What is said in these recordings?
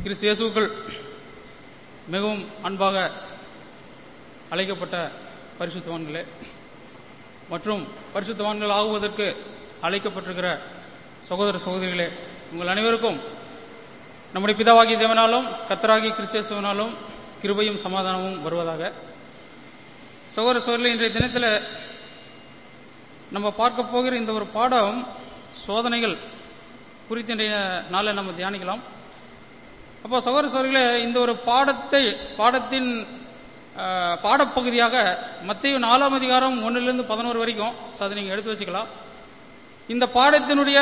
கிறிஸ்து இயேசுவுக்குள் மிகவும் அன்பாக அழைக்கப்பட்ட பரிசுத்தவான்களே மற்றும் பரிசுத்தவான்கள் ஆகுவதற்கு அழைக்கப்பட்டிருக்கிற சகோதர சகோதரிகளே, உங்கள் அனைவருக்கும் நம்முடைய பிதாவாகிய தேவனாலும் கர்த்தராகிய கிறிஸ்து இயேசுவினாலும் கிருபையும் சமாதானமும் வருவதாக. சகோதர சகோதரிகளே, இன்றைய தினத்தில் நம்ம பார்க்க போகிற இந்த ஒரு பாடம் சோதனைகள் குறித்து இன்றைய நாளில் நம்ம தியானிக்கலாம். அப்போ சகோதர சகோதரிகளே, இந்த ஒரு பாடத்தின் பாடப்பகுதியாக மத்தேயு 4ஆம் அதிகாரம் 1-11 வரைக்கும் அதை நீங்க எடுத்து வச்சுக்கலாம். இந்த பாடத்தினுடைய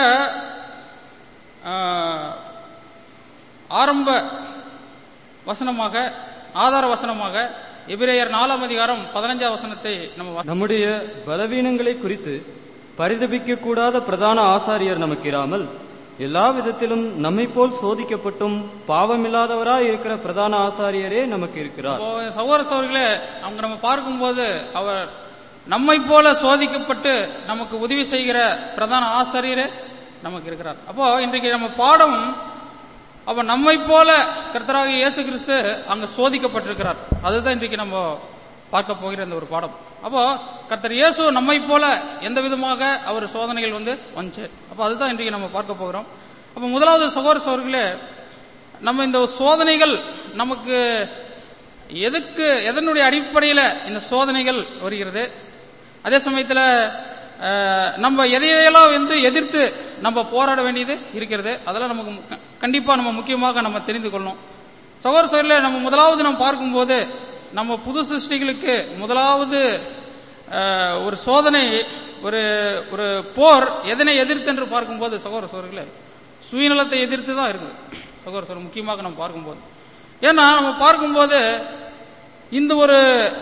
ஆரம்ப வசனமாக, ஆதார வசனமாக எபிரேயர் 4ஆம் அதிகாரம் 15ஆம் வசனத்தை நம்முடைய பலவீனங்களை குறித்து பரிதபிக்க கூடாத பிரதான ஆசாரியர் நமக்கு இராமல் எல்லா விதத்திலும் நம்மை போல் சோதிக்கப்பட்டும் பாவமில்லாதவராய் இருக்கிற பிரதான ஆசாரியரே நமக்கு இருக்கிறார். சகோதர சகோதரிகளே, அவங்க நம்ம பார்க்கும்போது அவர் நம்மை போல சோதிக்கப்பட்டு நமக்கு உதவி செய்கிற பிரதான ஆசாரியரே நமக்கு இருக்கிறார். அப்போ இன்றைக்கு நம்ம பாடம், அப்ப நம்மை போல கர்த்தராகிய இயேசு கிறிஸ்து அங்க சோதிக்கப்பட்டிருக்கிறார். அதுதான் இன்றைக்கு நம்ம பார்க்க போகிற இந்த ஒரு பாடம். அப்போ கர்த்தர் இயேசு நம்மை போல எந்த விதமாக அவர் சோதனைகள் வந்துச்சு. அப்ப அதுதான் இன்றைக்கு நம்ம பார்க்க போகிறோம். அப்ப முதலாவது சகோதர சகோதரிகளே, நம்ம இந்த சோதனைகள் நமக்கு எதனுடைய அடிப்படையில இந்த சோதனைகள் வருகிறது, அதே சமயத்துல நம்ம எதையெல்லாம் எதிர்த்து நம்ம போராட வேண்டியது இருக்கிறது, அதெல்லாம் நமக்கு கண்டிப்பா நம்ம முக்கியமாக நம்ம தெரிந்து கொள்ளணும். சகோதர சகோதரிகளே, நம்ம முதலாவது நம்ம பார்க்கும்போது நம்ம புது சிருஷ்டிகளுக்கு முதலாவது ஒரு சோதனை, ஒரு போர் எதனை எதிர்த்து என்று பார்க்கும்போது சகோதர சகோதரிகளே, சுயநலத்தை எதிர்த்து தான் இருக்குது சகோதர சகோதரர். முக்கியமாக நம்ம பார்க்கும்போது, ஏன்னா நம்ம பார்க்கும்போது இந்த ஒரு,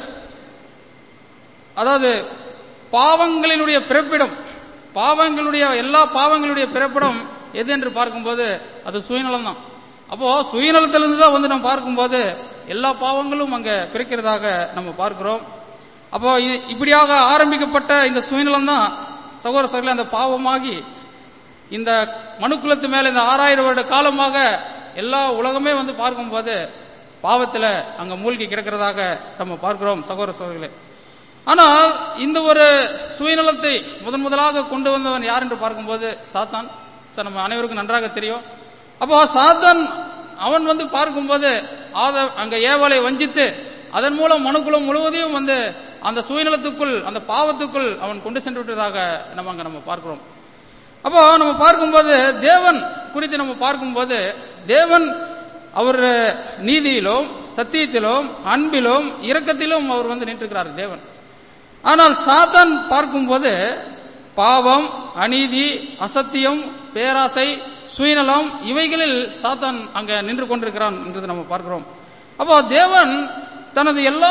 அதாவது பாவங்களினுடைய பிறப்பிடம், எல்லா பாவங்களுடைய பிறப்பிடம் எது என்று பார்க்கும்போது அது சுயநலம் தான். அப்போ சுயநலத்திலிருந்து தான் நம்ம பார்க்கும்போது எல்லா பாவங்களும் அங்க பிறக்கிறதாக நம்ம பார்க்கிறோம். அப்போ இப்படியாக ஆரம்பிக்கப்பட்ட இந்த சுயநலம் தான் சகோதர சகோதரிகளே அந்த பாவமாகி இந்த மனுக்குலத்து மேல இந்த 6000 வருட காலமாக எல்லா உலகமே பார்க்கும்போது பாவத்துல அங்க மூழ்கி கிடக்கிறதாக நம்ம பார்க்கிறோம் சகோதர சகோதரிகளே. ஆனால் இந்த ஒரு சுயநலத்தை முதலாக கொண்டு வந்தவன் யார் என்று பார்க்கும்போது சாத்தான். நம்ம அனைவருக்கும் நன்றாக தெரியும். அப்போ சாத்தான் அவன் பார்க்கும்போது அங்க ஏவாளை வஞ்சித்து அதன் மூலம் மனுக்குலம் முழுவதையும் அந்த சுயநலத்துக்குள், அந்த பாவத்துக்குள் அவன் கொண்டு சென்று விட்டதாக நம்ம பார்க்கிறோம். அப்போ நம்ம பார்க்கும்போது தேவன் குறித்து நம்ம பார்க்கும்போது தேவன் அவர் நீதியிலும் சத்தியத்திலும் அன்பிலும் இரக்கத்திலும் அவர் நின்றுக்கிறார் தேவன். ஆனால் சாத்தான் பார்க்கும்போது பாவம், அநீதி, அசத்தியம், பேராசை, சுயநலம் இவைகளில் சாத்தான் அங்க நின்று கொண்டிருக்கிறான் என்று நம்ம பார்க்கிறோம். அப்போ தேவன் தனது எல்லா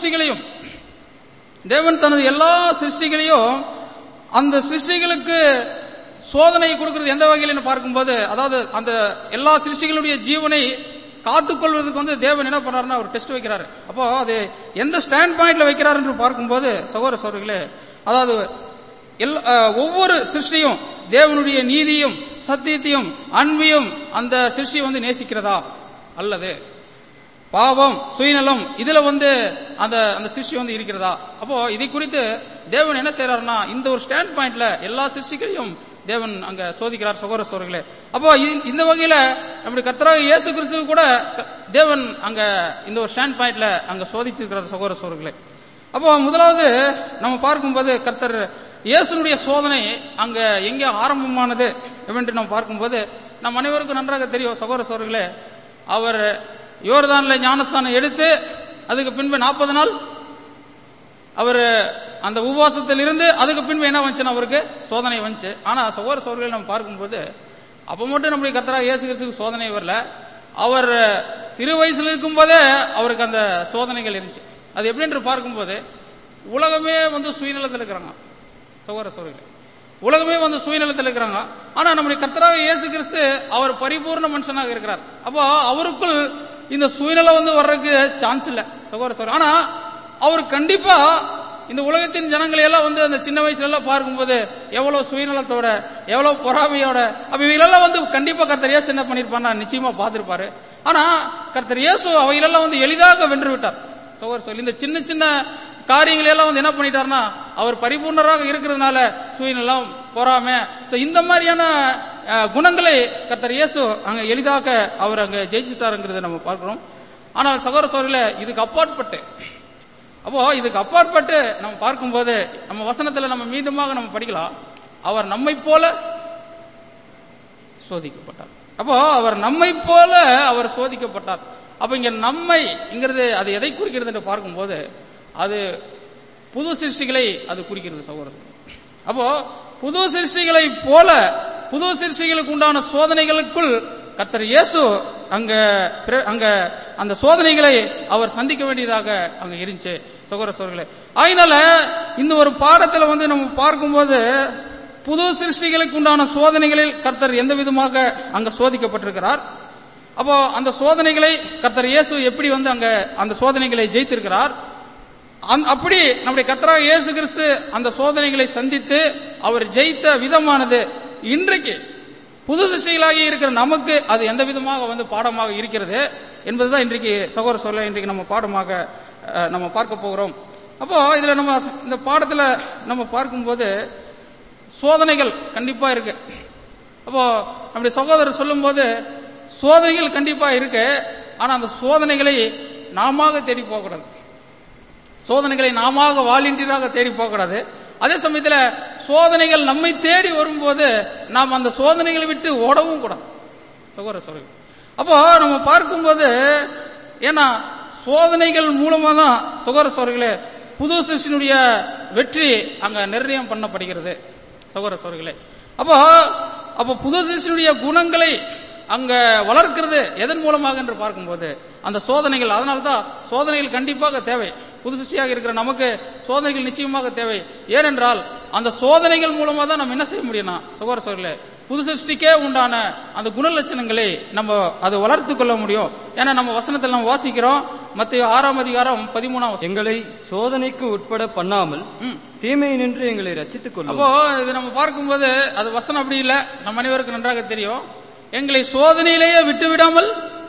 சிருஷ்டிகளையும் அந்த சிருஷ்டிகளுக்கு சோதனை கொடுக்கிறது எந்த வகையில் பார்க்கும்போது, அதாவது அந்த எல்லா சிருஷ்டிகளுடைய ஜீவனை காத்துக்கொள்வதற்கு தேவன் என்ன பண்றாருன்னா ஒரு டெஸ்ட் வைக்கிறாரு. அப்போ அது எந்த ஸ்டாண்ட் பாயிண்ட்ல வைக்கிறார் என்று பார்க்கும்போது சகோதர சகோதரிகளே, அதாவது ஒவ்வொரு சிருஷ்டியும் தேவனுடைய நீதியும் சத்தியத்தையும் அன்பையும் அந்த சிருஷ்டி நேசிக்கிறதா, அல்லது பாவம், சுயநலம் இதுல அந்த சிருஷ்டி இருக்கிறதா. அப்போ இதை குறித்து தேவன் என்ன செய்யறாருன்னா இந்த ஒரு ஸ்டாண்ட் பாயிண்ட்ல எல்லா சிருஷ்டிகளையும் தேவன் அங்க சோதிக்கிறார் சகோதர சகோதரிகளே. அப்போ இந்த வகையில நம்முடைய கர்த்தராகிய இயேசு கிறிஸ்து கூட தேவன் அங்க இந்த ஒரு ஸ்டாண்ட் பாயிண்ட்ல அங்க சோதிச்சிருக்கிறார் சகோதர சகோதரிகளே. அப்போ முதலாவது நம்ம பார்க்கும்போது கர்த்தர் இயேசுனுடைய சோதனை அங்க எங்க ஆரம்பமானது என்று நம்ம பார்க்கும்போது நம் அனைவருக்கும் நன்றாக தெரியும் சகோதர சகோதரிகளே. அவர் யோர்தான்ல ஞானஸ்தானம் எடுத்து அதுக்கு பின்பு 40 நாள் அவர் அந்த உபவாசத்தில் இருந்து அதுக்கு பின்பு என்ன வந்துச்சுன்னா அவருக்கு சோதனை வந்துச்சு. ஆனா சகோதர சகோதரிகளை நம்ம பார்க்கும்போது அப்ப மட்டும் நம்முடைய கர்த்தராகிய இயேசு கிறிஸ்துவுக்கு சோதனை வரல. அவர் சிறு வயசுல இருக்கும் போதே அவருக்கு அந்த சோதனைகள் இருந்துச்சு. அது எப்படி என்று பார்க்கும்போது உலகமே சுயநலத்தில் இருக்கிறாங்க சகோதர சகோதரிகளே, உலகமே சுயநலத்தில் இருக்கிறாங்க. ஆனா நம்முடைய கர்த்தராகிய இயேசு கிறிஸ்து அவர் பரிபூர்ண மனுஷனாக இருக்கிறார். அப்போ அவருக்குள் இந்த சுயநலம் வர்றதுக்கு சான்ஸ் இல்ல சகோதர சகோதரி. ஆனா அவர் கண்டிப்பா இந்த உலகத்தின் ஜனங்களை எல்லாம் வந்து அந்த சின்ன வயசுல எல்லாம் பார்க்கும்போது எவ்வளவு சுயநலத்தோட, எவ்வளவு பொறாமையோட, அப்ப இவைகளெல்லாம் வந்து கண்டிப்பா கர்த்தர் இயேசு என்ன பண்ணிருப்பார், நிச்சயமா பார்த்திருப்பாரு. ஆனா கர்த்தர் இயேசு அவைகளெல்லாம் வந்து எளிதாக வென்று விட்டார். சொல்லி இந்த சின்ன சின்ன காரியங்களை எல்லாம் வந்து என்ன பண்ணிட்டார்னா, அவர் பரிபூர்ணராக இருக்கிறதுனால சுயநலம், பொறாமை, இந்த மாதிரியான குணங்களை கர்த்தர் இயேசு அங்க எளிதாக அவர் அங்க ஜெயிச்சுட்டாருங்கிறத நம்ம பார்க்கிறோம். ஆனால் சகோதர சகோதரிகளே, இதுக்கு அப்பாற்பட்டு இதுக்கு அப்பாற்பட்டு நம்ம பார்க்கும்போது நம்ம வசனத்துல நம்ம மீண்டுமாக நம்ம படிக்கலாம், அவர் நம்மை போல சோதிக்கப்பட்டார். அவர் நம்மை போல அவர் சோதிக்கப்பட்டார். அப்ப இங்க நம்மைங்கிறது அது எதை குறிக்கிறது என்று பார்க்கும்போது அது புது சிருஷ்டிகளை அது குறிக்கிறது சகோதரர். புது சிருஷ்டிகளை போல புது சிருஷ்டிகளுக்கு உண்டான சோதனைகளுக்குள் கர்த்தர் இயேசு அங்க அந்த சோதனைகளை அவர் சந்திக்க வேண்டியதாக அங்க இருந்துச்சு சகோதரர்களே. அதனால இந்த ஒரு பாடத்துல வந்து நம்ம பார்க்கும்போது புது சிருஷ்டிகளுக்கு உண்டான சோதனைகளில் கர்த்தர் எந்த விதமாக அங்க சோதிக்கப்பட்டிருக்கிறார், அந்த சோதனைகளை கர்த்தர் இயேசு எப்படி வந்து அங்க அந்த சோதனைகளை ஜெயித்திருக்கிறார், அப்படி நம்முடைய கர்த்தராகிய இயேசு கிறிஸ்து அந்த சோதனைகளை சந்தித்து அவர் ஜெயித்த விதமானது இன்றைக்கு புது சிருஷ்டிகளாகி இருக்கிற நமக்கு அது எந்த விதமாக வந்து பாடமாக இருக்கிறது என்பதுதான் இன்றைக்கு சகோதர சொல்ல இன்றைக்கு நம்ம பாடமாக நம்ம பார்க்க போகிறோம். இதுல நம்ம இந்த பாடத்துல நம்ம பார்க்கும்போது சோதனைகள் கண்டிப்பா இருக்கு. நம்முடைய சகோதரர் சொல்லும் போது சோதனைகள் கண்டிப்பா இருக்கு. ஆனா அந்த சோதனைகளை நாம தேடி போகக்கூடாது, சோதனைகளை நாம வாலண்டியராக தேடி போகக்கூடாது. அதே சமயத்துல சோதனைகள் நம்மை தேடி வரும்போது நாம் அந்த சோதனைகளை விட்டு ஓடவும் கூடாது சகோதர சகோதரிகள். நம்ம பார்க்கும்போது ஏன்னா சோதனைகள் மூலமா தான் சகோதர சகோதரிகளே புது சிருஷ்டியினுடைய வெற்றி அங்க நிர்ணயம் பண்ணப்படுகிறது சகோதர சகோதரிகளே. புது சிருஷ்டியினுடைய குணங்களை அங்க வளர்க்கிறது எதன் மூலமாக என்று பார்க்கும்போது அந்த சோதனைகள். அதனால்தான் சோதனைகள் கண்டிப்பாக தேவை. புது சிருஷ்டியாக இருக்கிற நமக்கு சோதனைகள் நிச்சயமாக தேவை. ஏனென்றால் அந்த சோதனைகள் மூலமா தான் நம்ம என்ன செய்ய முடியும்னா சகோதர சகோதரிகளே புது சிருஷ்டிக்கே உண்டான அந்த குணலட்சணங்களை நம்ம அதை வளர்த்துக் கொள்ள முடியும். ஏன்னா நம்ம வசனத்தில் நம்ம வாசிக்கிறோம், மத்தேயு 6 அதிகாரம் 13 எங்களை சோதனைக்கு உட்பட பண்ணாமல் தீமையை நின்று எங்களை ரட்சித்துக் கொள்ளும். இது நம்ம பார்க்கும்போது அது வசனம் அப்படி இல்லை, நம்ம அனைவருக்கு நன்றாக தெரியும். எங்களை சோதனையிலேயே விட்டு விடாமல்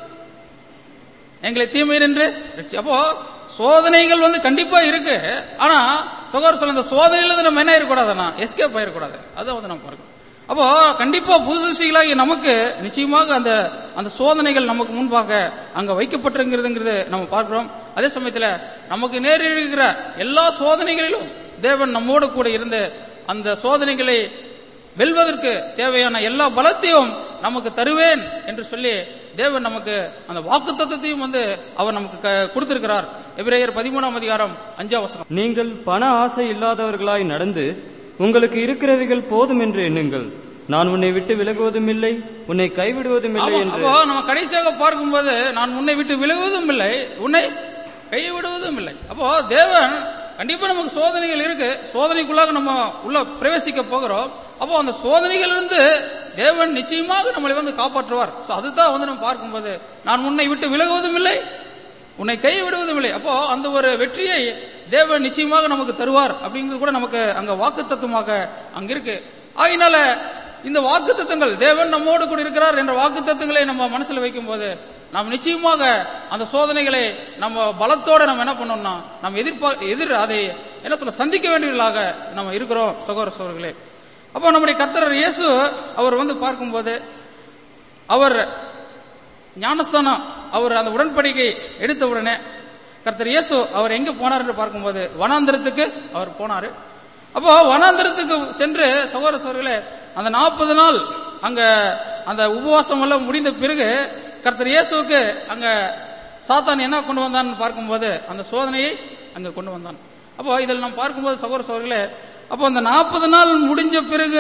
எங்களை தீமை நின்று சோதனைகள் வந்து கண்டிப்பா இருக்கு. ஆனா சகோதரர் சொல்ல இந்த சோதனையில நம்ம என்ன இருக்கக்கூடாதுன்னா எஸ்கேப் ஆயிடக்கூடாது. அதை வந்து நம்ம பார்க்கணும். கண்டிப்பா புது சிருஷ்டிகளாகி நமக்கு நிச்சயமாக அந்த சோதனைகள் நமக்கு முன்பாக அங்க வைக்கப்பட்டிருக்கிறது நம்ம பார்க்கிறோம். அதே சமயத்துல நமக்கு நேரிடுகிற எல்லா சோதனைகளிலும் தேவன் நம்மோடு கூட இருந்து அந்த சோதனைகளை வெல்வதற்கு தேவையான எல்லா பலத்தையும் நமக்கு தருவேன் என்று சொல்லி தேவன் நமக்கு அந்த வாக்குத்தத்தத்தையும் வந்து அவர் நமக்கு கொடுத்திருக்கிறார். எபிரேயர் 13 அதிகாரம் 5 நீங்கள் பண ஆசை இல்லாதவர்களாய் நடந்து உங்களுக்கு இருக்கிறவைகள் போதும் என்று எண்ணுங்கள், நான் உன்னை விட்டு விலகுவதும் இல்லை உன்னை கைவிடுவதும் இல்லை என்று. நம்ம கடைசியாக பார்க்கும்போது நான் உன்னை விட்டு விலகுவதும் இல்லை உன்னை கைவிடுவதும் இல்லை. தேவன் கண்டிப்பா நமக்கு சோதனைகள் இருக்கு, சோதனைக்குள்ளாக நம்ம உள்ள பிரவேசிக்க போகிறோம். அந்த சோதனைகள் இருந்து தேவன் நிச்சயமாக நம்மளை வந்து காப்பாற்றுவார். அதுதான் வந்து நம்ம பார்க்கும்போது நான் உன்னை விட்டு விலகுவதும் இல்லை உன்னை கை விடுவதும் இல்லை. அந்த ஒரு வெற்றியை தேவன் நிச்சயமாக நமக்கு தருவார் அப்படிங்கிறது கூட நமக்கு அங்க வாக்குத்தத்தமாக அங்க இருக்கு. ஆகினால இந்த வாக்குத்தத்தங்கள் தேவன் நம்மோடு கூட இருக்கிறார் என்ற வாக்குத்தத்தங்களை நம்ம மனசுல வைக்கும் போது நாம் நிச்சயமாக அந்த சோதனைகளை நம்ம பலத்தோட நம்ம என்ன பண்ணோம்னா நம்ம அதை என்ன சொல்ல சந்திக்க வேண்டியவர்களாக நம்ம இருக்கிறோம் சகோதர சகோதரர்களே. நம்முடைய கர்த்தர் இயேசு அவர் வந்து பார்க்கும்போது அவர் ஞானஸ்தானம் அவர் அந்த உடன்படிக்கை எடுத்த உடனே கர்த்தர் இயேசு அவர் எங்க போனார் என்று பார்க்கும்போது வனாந்திரத்துக்கு அவர் போனாரு. வனாந்திரத்துக்கு சென்று சகோதர சகோதரர்களே அந்த 40 நாள் அங்க அந்த உபவாசம் எல்லாம் முடிந்த பிறகு கர்த்தர் இயேசுவுக்கு அங்க சாத்தான் என்ன கொண்டு வந்தான் பார்க்கும்போது அந்த சோதனையை அங்க கொண்டு வந்தான். இதில் நாம் பார்க்கும்போது சகோதர சகோதரர்களே அந்த 40 நாள் முடிஞ்ச பிறகு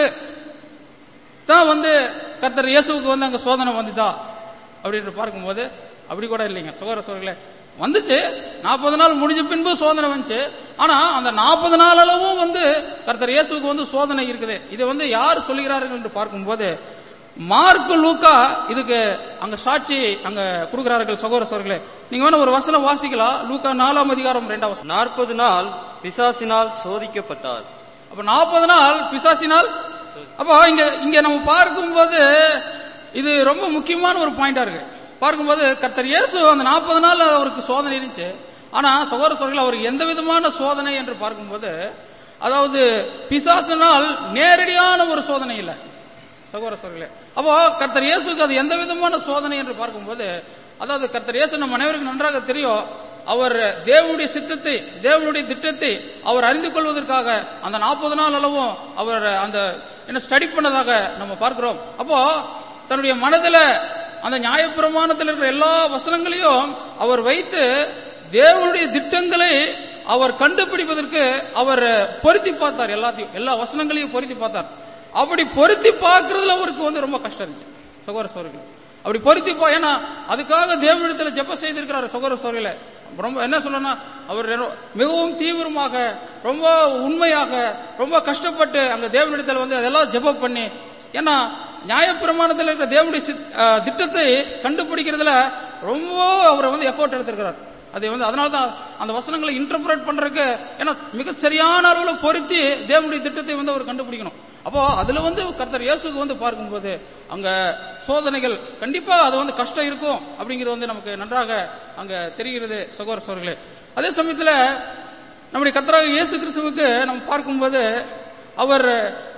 தான் வந்து கர்த்தர் இயேசுவுக்கு வந்து அங்க சோதனை வந்துதா அப்படின்னு பார்க்கும்போது அப்படி கூட இல்லைங்க சகோதர சகோதரர்களே. வந்துச்சு 40 நாள் முடிஞ்ச பின்பு சோதனை வந்துச்சு. ஆனா அந்த 40 நாள் அளவும் வந்து கர்த்தர் இயேசுவுக்கு வந்து சோதனை இருக்குது. இது வந்து யார் சொல்லுகிறார்கள் என்று பார்க்கும்போது மார்க்கு லூக்கா இதுக்கு அங்க சாட்சி அங்க கொடுக்கிறார்கள். சகோதர சகோதரர்களே, நீங்க வேணா ஒரு வசனம் வாசிக்கலாம். லூக்கா 4 அதிகாரம் 2 வசனம். 40 நாள் பிசாசினால் சோதிக்கப்பட்டார். அப்ப 40 நாள் பிசாசினால். அப்ப இங்க நம்ம பார்க்கும்போது இது ரொம்ப முக்கியமான ஒரு பாயிண்டா இருக்கு. பார்க்கும்போது கர்த்தர் இயேசு அந்த 40 நாள் அவருக்கு சோதனை இருந்துச்சு. ஆனா சகோதர சகோதரர்கள், அவருக்கு எந்த விதமான சோதனை என்று பார்க்கும்போது, அதாவது பிசாசினால் நேரடியான ஒரு சோதனை இல்ல சகோதர சகோதரர்களே. அப்போ கர்த்தர் இயேசுக்கு அது எந்த விதமான சோதனை என்று பார்க்கும்போது, அதாவது கர்த்தர் இயேசு நம்ம அனைவருக்கும் நன்றாக தெரியும், அவர் தேவனுடைய சித்தத்தை, தேவனுடைய திட்டத்தை அவர் அறிந்து கொள்வதற்காக அந்த 40 நாள் அளவும் அவர் அந்த என்ன ஸ்டடி பண்ணதாக நம்ம பார்க்கிறோம். அப்போ தன்னுடைய மனதில் அந்த நியாயப்பிரமாணத்தில் இருக்கிற எல்லா வசனங்களையும் அவர் வைத்து தேவனுடைய திட்டங்களை அவர் கண்டுபிடிப்பதற்கு அவர் பொருத்தி பார்த்தார். எல்லா வசனங்களையும் பொருத்தி பார்த்தார். அப்படி பொருத்தி பார்க்கறதுல அவருக்கு ரொம்ப கஷ்டம் இருந்துச்சு சகோதர சகோதரர்களே. அப்படி பொருத்தி ஏன்னா அதுக்காக தேவனிடத்தில் ஜெபம் செய்திருக்கிறார் சகோதர சகோதரர்களே. ரொம்ப என்ன சொல்லணும்னா, அவர் மிகவும் தீவிரமாக, ரொம்ப உண்மையாக, ரொம்ப கஷ்டப்பட்டு அங்க தேவனிடத்தில் அதெல்லாம் ஜெபம் பண்ணி, ஏன்னா நியாயப்பிரமாணத்தில் இருக்கிற தேவனுடைய திட்டத்தை கண்டுபிடிக்கிறதுல ரொம்ப அவர் எஃபோர்ட் எடுத்திருக்கிறார். அது அதனாலதான் அந்த வசனங்களை இன்டர்பிரேட் பண்றதுக்கு, ஏன்னா மிக சரியான அளவில் பொருத்தி தேவனுடைய திட்டத்தை அவர் கண்டுபிடிக்கணும். அப்போ அதுல கர்த்தர் இயேசுக்கு பார்க்கும்போது அங்க சோதனைகள் கண்டிப்பா அது கஷ்டம் இருக்கும் அப்படிங்கிறது நமக்கு நன்றாக அங்க தெரிகிறது சகோதர சகோதரர்களே. அதே சமயத்துல நம்முடைய கர்த்தராக இயேசு கிறிஸ்துவுக்கு நம்ம பார்க்கும்போது அவர்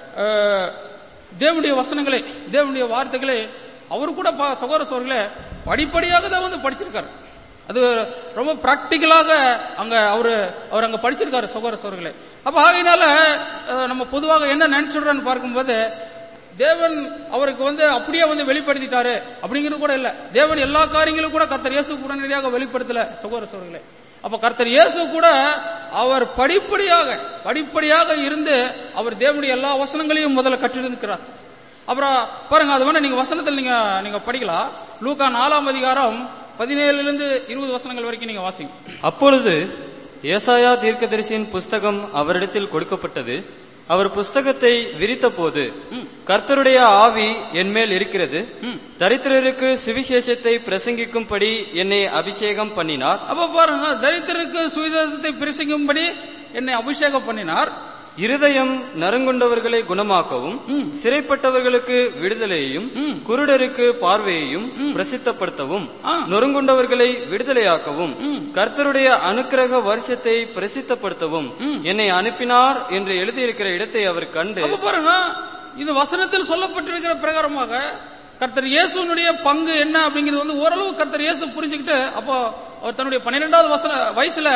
தேவனுடைய வசனங்களை, தேவனுடைய வார்த்தைகளை அவரு கூட சகோதர சகோதரர்களே படிப்படியாக தான் படிச்சிருக்காரு. அது ரொம்ப பிராக்டிக்கலாக அங்க அவர் அங்க படிச்சிருக்காரு சகோதர சகோதரர்களே. அப்ப ஆகையினால நம்ம பொதுவாக என்ன நினைச்சிடுறோன்னு பார்க்கும்போது, தேவன் அவருக்கு அப்படியே வெளிப்படுத்திட்டாரு அப்படிங்கிறது கூட இல்ல. தேவன் எல்லா காரியங்களும் கூட கர்த்தர் இயேசு உடனடியாக வெளிப்படுத்தல சகோதர சகோதரர்களே. அப்ப கர்த்தர் இயேசு கூட அவர் படிப்படியாக இருந்து அவர் தேவனுடைய எல்லா வசனங்களையும் முதல்ல கற்றிருக்கிறார். அப்புறம் பாருங்க, அது நீங்க வசனத்தில் நீங்க படிக்கலாம். லூக்கா 4 அதிகாரம் 17 20 வசனங்கள் வரைக்கும் நீங்க வாசிங்க. அப்பொழுது ஏசாயா தீர்க்கதரிசியின் புஸ்தகம் அவரிடத்தில் கொடுக்கப்பட்டது. அவர் புஸ்தகத்தை விரித்த போது, கர்த்தருடைய ஆவி என் மேல் இருக்கிறது, தரித்திரருக்கு சுவிசேஷத்தை பிரசங்கிக்கும்படி என்னை அபிஷேகம் பண்ணினார். அப்ப பாருங்க, தரித்திரருக்கு சுவிசேஷத்தை பிரசங்கிக்கும்படி என்னை அபிஷேகம் பண்ணினார். இருதயம் நறுங்குண்டவர்களை குணமாக்கவும், சிறைப்பட்டவர்களுக்கு விடுதலையையும், குருடருக்கு பார்வையையும் பிரசித்தப்படுத்தவும், நொறுங்குண்டவர்களை விடுதலையாக்கவும், கர்த்தருடைய அனுக்கிரக வருஷத்தை பிரசித்தப்படுத்தவும் என்னை அனுப்பினார் என்று எழுதியிருக்கிற இடத்தை அவர் கண்டு. பாருங்க, இந்த வசனத்தில் சொல்லப்பட்டிருக்கிற பிரகாரமாக கர்த்தர் இயேசுனுடைய பங்கு என்ன அப்படிங்கிறது ஓரளவு கர்த்தர் இயேசு புரிஞ்சுக்கிட்டு, அப்போ அவர் தன்னுடைய 12வது வயசுல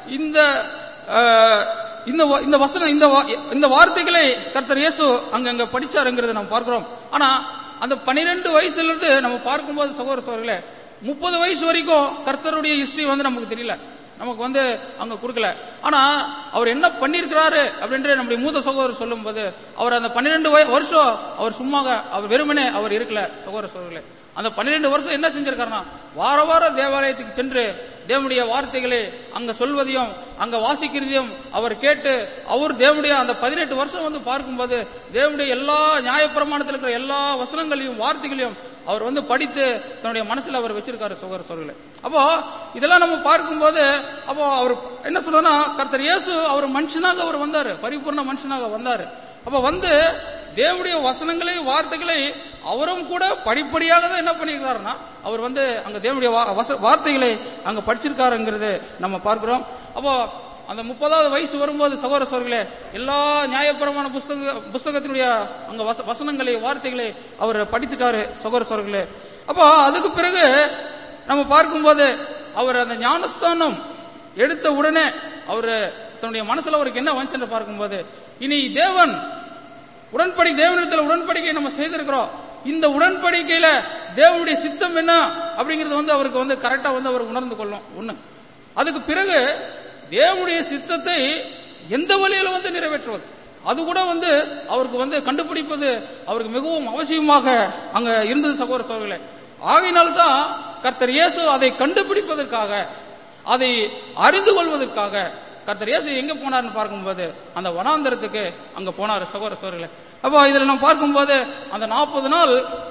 இந்த வார்த்தைகளை கர்த்தர் இயேசு அங்க படிச்சாருங்கிறத நம்ம பார்க்கிறோம். ஆனா அந்த 12 வயசுல இருந்து நம்ம பார்க்கும்போது சகோதர சகோதரர்களே, 30 வயசு வரைக்கும் கர்த்தருடைய ஹிஸ்டரி நமக்கு தெரியல, நமக்கு அங்க கொடுக்கல. ஆனா அவர் என்ன பண்ணிருக்கிறாரு அப்படின்ற நம்முடைய மூத்த சகோதரர் சொல்லும் போது, அவர் அந்த 12 வருஷம் அவர் சும்மா அவர் வெறுமனே அவர் இருக்கல சகோதர சகோதரர்களே. அந்த 12 வருஷம் என்ன செஞ்சிருக்காருன்னா, வார வாரம் தேவாலயத்துக்கு சென்று தேவனுடைய வார்த்தைகளை அங்க சொல்வதையும் அங்க வாசிக்கிறதையும் அவர் கேட்டு, அவர் தேவனுடைய அந்த 18 வருஷம் பார்க்கும்போது தேவனுடைய எல்லா நியாயப்பிரமாணத்தில் இருக்கிற எல்லா வசனங்களையும் வார்த்தைகளையும் அவர் படித்து தன்னுடைய மனசுல அவர் வச்சிருக்காரு சகோதர சகோதரர்களே. அப்போ இதெல்லாம் நம்ம பார்க்கும்போது, அப்போ அவர் என்ன சொல்றா, கர்த்தர் இயேசு அவர் மனுஷனாக அவர் வந்தாரு, பரிபூர்ண மனுஷனாக வந்தாரு. அப்ப தேவனுடைய வசனங்களை வார்த்தைகளை அவரும் கூட படிப்படியாக தான் என்ன பண்ணிருக்காருன்னா, அவர் அங்க தேவனுடைய வார்த்தைகளை அங்க படிச்சிருக்காருங்கிறது நம்ம பார்க்கிறோம். அப்போ அந்த 30வது வயசு வரும்போது சகோதர சகோதரர்களே, எல்லா நியாயப்பிரமாண புஸ்தகத்தினுடைய அங்க வசனங்களை வார்த்தைகளை அவர் படித்துட்டாரு சகோதர சகோதரர்களே. அப்போ அதுக்கு பிறகு நம்ம பார்க்கும்போது அவர் அந்த ஞானஸ்தானம் எடுத்த உடனே அவர் தன்னுடைய மனசுல அவருக்கு என்ன வந்துச்சு பார்க்கும்போது, இனி தேவனிடத்தில் உடன்படிக்கை நம்ம செய்திருக்கிறோம், இந்த உடன்படிக்கையில தேவனுடைய சித்தம் என்ன அப்படிங்கிறது அவருக்கு கரெக்டா அவர் உணர்ந்து கொள்ளும் ஒண்ணு. அதுக்கு பிறகு தேவனுடைய சித்தத்தை எந்த வழியில நிறைவேற்றுவது, அது கூட அவருக்கு கண்டுபிடிப்பது அவருக்கு மிகவும் அவசியமாக அங்க இருந்தது சகோதர சகோதரர்களே. ஆகையினால்தான் கர்த்தர் இயேசு அதை கண்டுபிடிப்பதற்காக, அதை அறிந்து கொள்வதற்காக கர்த்தர் இயேசு எங்க போனார்னு பார்க்கும்போது அந்த வனாந்தரத்துக்கு அங்க போனார் சகோதர சகோதரர்களே. அப்போ இதுல நம்ம பார்க்கும்போது அந்த 40 நாள்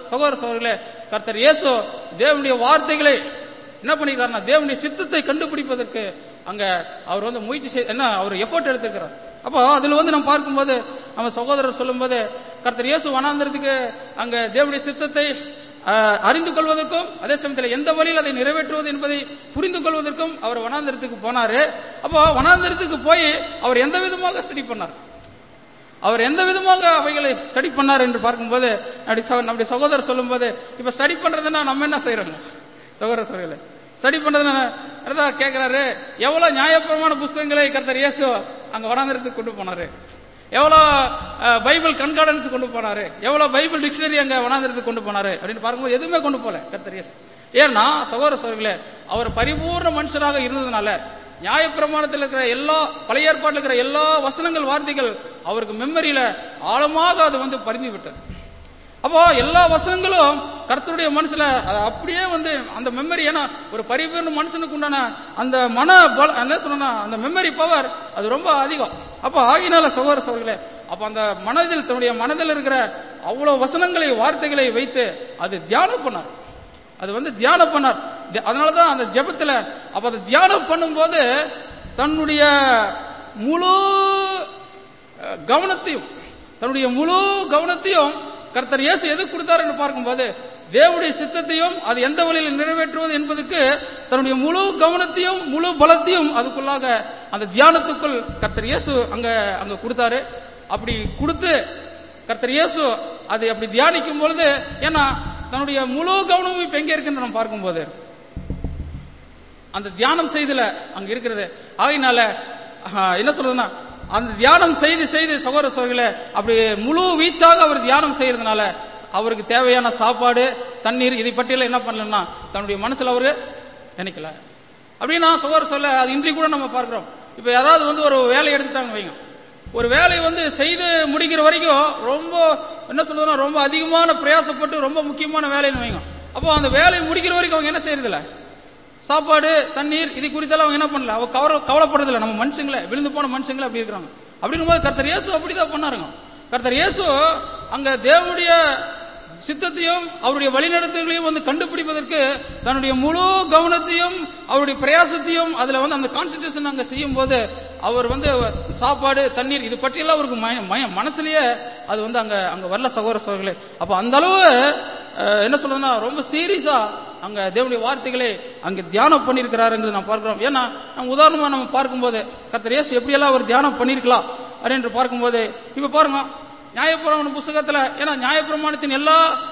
சகோதர சகோதரர்களே, கர்த்தர் இயேசு தேவனுடைய வார்த்தைகளை என்ன பண்ணிக்கிறார்னா தேவனுடைய சித்தத்தை கண்டுபிடிப்பதற்கு அங்க அவர் வந்து முயற்சி அவர் எஃபோர்ட் எடுத்திருக்கிறார். அப்போ அதுல வந்து நம்ம பார்க்கும்போது நம்ம சகோதரர் சொல்லும் போது கர்த்தர் இயேசு வனாந்திரத்துக்கு அங்க தேவனுடைய சித்தத்தை அறிந்து கொள்வதற்கும் அதே சமயத்தில் எந்த வழியில் அதை நிறைவேற்றுவது என்பதை புரிந்து கொள்வதற்கும் அவர் வனாந்திரத்துக்கு போனாரு. அப்போ வனாந்திரத்துக்கு போய் அவர் எந்த விதமாக ஸ்டடி பண்ணார், அவர் எந்த விதமாக அவைகளை ஸ்டடி பண்ணார் என்று பார்க்கும்போது நம்முடைய சகோதரர் சொல்லும் போது இப்ப ஸ்டடி பண்றதுன்னா நம்ம என்ன செய்யறோங்க சகோதர சகோதரர்களே, ஸ்டடி பண்றதுன்னா கேட்கிறாரு, எவ்வளவு நியாயபரமான புஸ்தகங்களை கர்த்தர் இயேசு அங்க வனாந்திரத்துக்கு கொண்டு போனாரு, எவ்வளவு பைபிள் கண்கார்டன்ஸ் கொண்டு போனாரு, எவ்வளவு பைபிள் டிக்ஷனரி அங்க வனாந்திரத்துக்கு கொண்டு போனாரு அப்படின்னு பார்க்கும்போது எதுவுமே கொண்டு போல கர்த்தர் இயேசு. ஏன்னா சகோதர சகோதரர்களே, அவர் பரிபூர்ண மனுஷராக இருந்ததுனால நியாயப்பிரமாணத்தில் இருக்கிற எல்லா பழைய ஏற்பாட்டில் இருக்கிற எல்லா வசனங்கள் வார்த்தைகள் அவருக்கு மெமரியில ஆழமாக அது வந்து பதிந்து விட்டது. அப்போ எல்லா வசனங்களும் கர்த்தருடைய மனசுல அப்படியே வந்து அந்த மெமரி, ஏன்னா ஒரு பரிபூர்ண மனுஷனுக்கு உண்டான அந்த மன என்ன சொன்னா அந்த மெமரி பவர் அது ரொம்ப அதிகம். அப்ப ஆகினால சகோதர சகோதரர்களே, அப்ப அந்த மனதில் தன்னுடைய மனதில் இருக்கிற அவ்வளவு வசனங்களை வார்த்தைகளை வைத்து அது தியானம் பண்ணார், அது வந்து தியானம் பண்ணார். அதனாலதான் அந்த ஜெபத்துல அப்ப அதை தியானம் பண்ணும்போது தன்னுடைய முழு கவனத்தையும் கர்த்தர் இயேசு எது கொடுத்தார் என்று பார்க்கும்போது தேவனுடைய சித்தத்தையும் அது எந்த வழியில் நிறைவேற்றுவது என்பதுக்கு தன்னுடைய முழு கவனத்தையும் முழு பலத்தையும் அதுக்குள்ளாக அந்த தியானத்துக்குள் கர்த்தர் இயேசு அங்க கொடுத்தாரு. அப்படி கொடுத்து கர்த்தர் இயேசு அது அப்படி தியானிக்கும் பொழுது, ஏன்னா தன்னுடைய முழு கவனமும் இப்ப எங்க இருக்குன்னு நம்ம பார்க்கும்போது அந்த தியானம் செய்தல அங்க இருக்கிறது. ஆகையினால என்ன சொல்றதுன்னா அந்த தியானம் செய்து சகோதர சகோதரிகளே அப்படி முழு வீச்சாக அவர் தியானம் செய்யறதுனால அவருக்கு தேவையான சாப்பாடு தண்ணீர் இதை பற்றியெல்லாம் என்ன பண்ணலன்னா தன்னுடைய மனசுல அவரு நினைக்கல. அப்படின்னா சகோதர சொல்ல அது இன்றி கூட நம்ம பார்க்கிறோம். இப்ப யாராவது வந்து ஒரு வேலை எடுத்துட்டாங்க வைங்க, ஒரு வேலை வந்து செய்து முடிக்கிற வரைக்கும் ரொம்ப என்ன சொல்றதுன்னா ரொம்ப அதிகமான பிரயாசப்பட்டு ரொம்ப முக்கியமான வேலைன்னு வைங்க. அப்போ அந்த வேலை முடிக்கிற வரைக்கும் அவங்க என்ன செய்யறதில்ல, சாப்பாடு தண்ணீர் இது குறித்தெல்லாம் அவங்க என்ன பண்ணல, அவங்க கவலைப்படுறதில்ல. நம்ம மனுஷங்களே விழுந்து போன மனுஷங்களே அப்படி இருக்கிறாங்க. அப்படிங்கும் போது கர்த்தர் இயேசு அப்படிதான் பண்ணாருங்க. கர்த்தர் இயேசு அங்க தேவனுடைய சித்தத்தையும் அவருடைய வழிநடத்துகளையும் வந்து கண்டுபிடிப்பதற்கு தன்னுடைய முழு கவனத்தையும் அவருடைய பிரயாசத்தையும் அதுல வந்து அந்த கான்சென்ட்ரேஷன் அங்க செய்யும் போது அவர் வந்து சாப்பாடு தண்ணீர் இது பற்றியெல்லாம் அவருக்கு மனசுலயே அது வந்து அங்க வரல சகோதர சகோதரர்களே. அப்ப அந்த அளவு என்ன சொல்றதுன்னா ரொம்ப சீரியஸா அங்க தேவனுடைய வார்த்தைகளை அங்க தியானம் பண்ணிருக்கிறாரு நான் பார்க்கிறோம். ஏன்னா நம்ம உதாரணமா நம்ம பார்க்கும்போது கர்த்தர் இயேசு எப்படியெல்லாம் அவர் தியானம் பண்ணிருக்கலாம் அப்படின்னு பார்க்கும்போது இப்ப பாருங்க நியாயப்பிரமாண புஸ்தகத்துல, ஏன்னா நியாயப்பிரமாணத்தின் எல்லா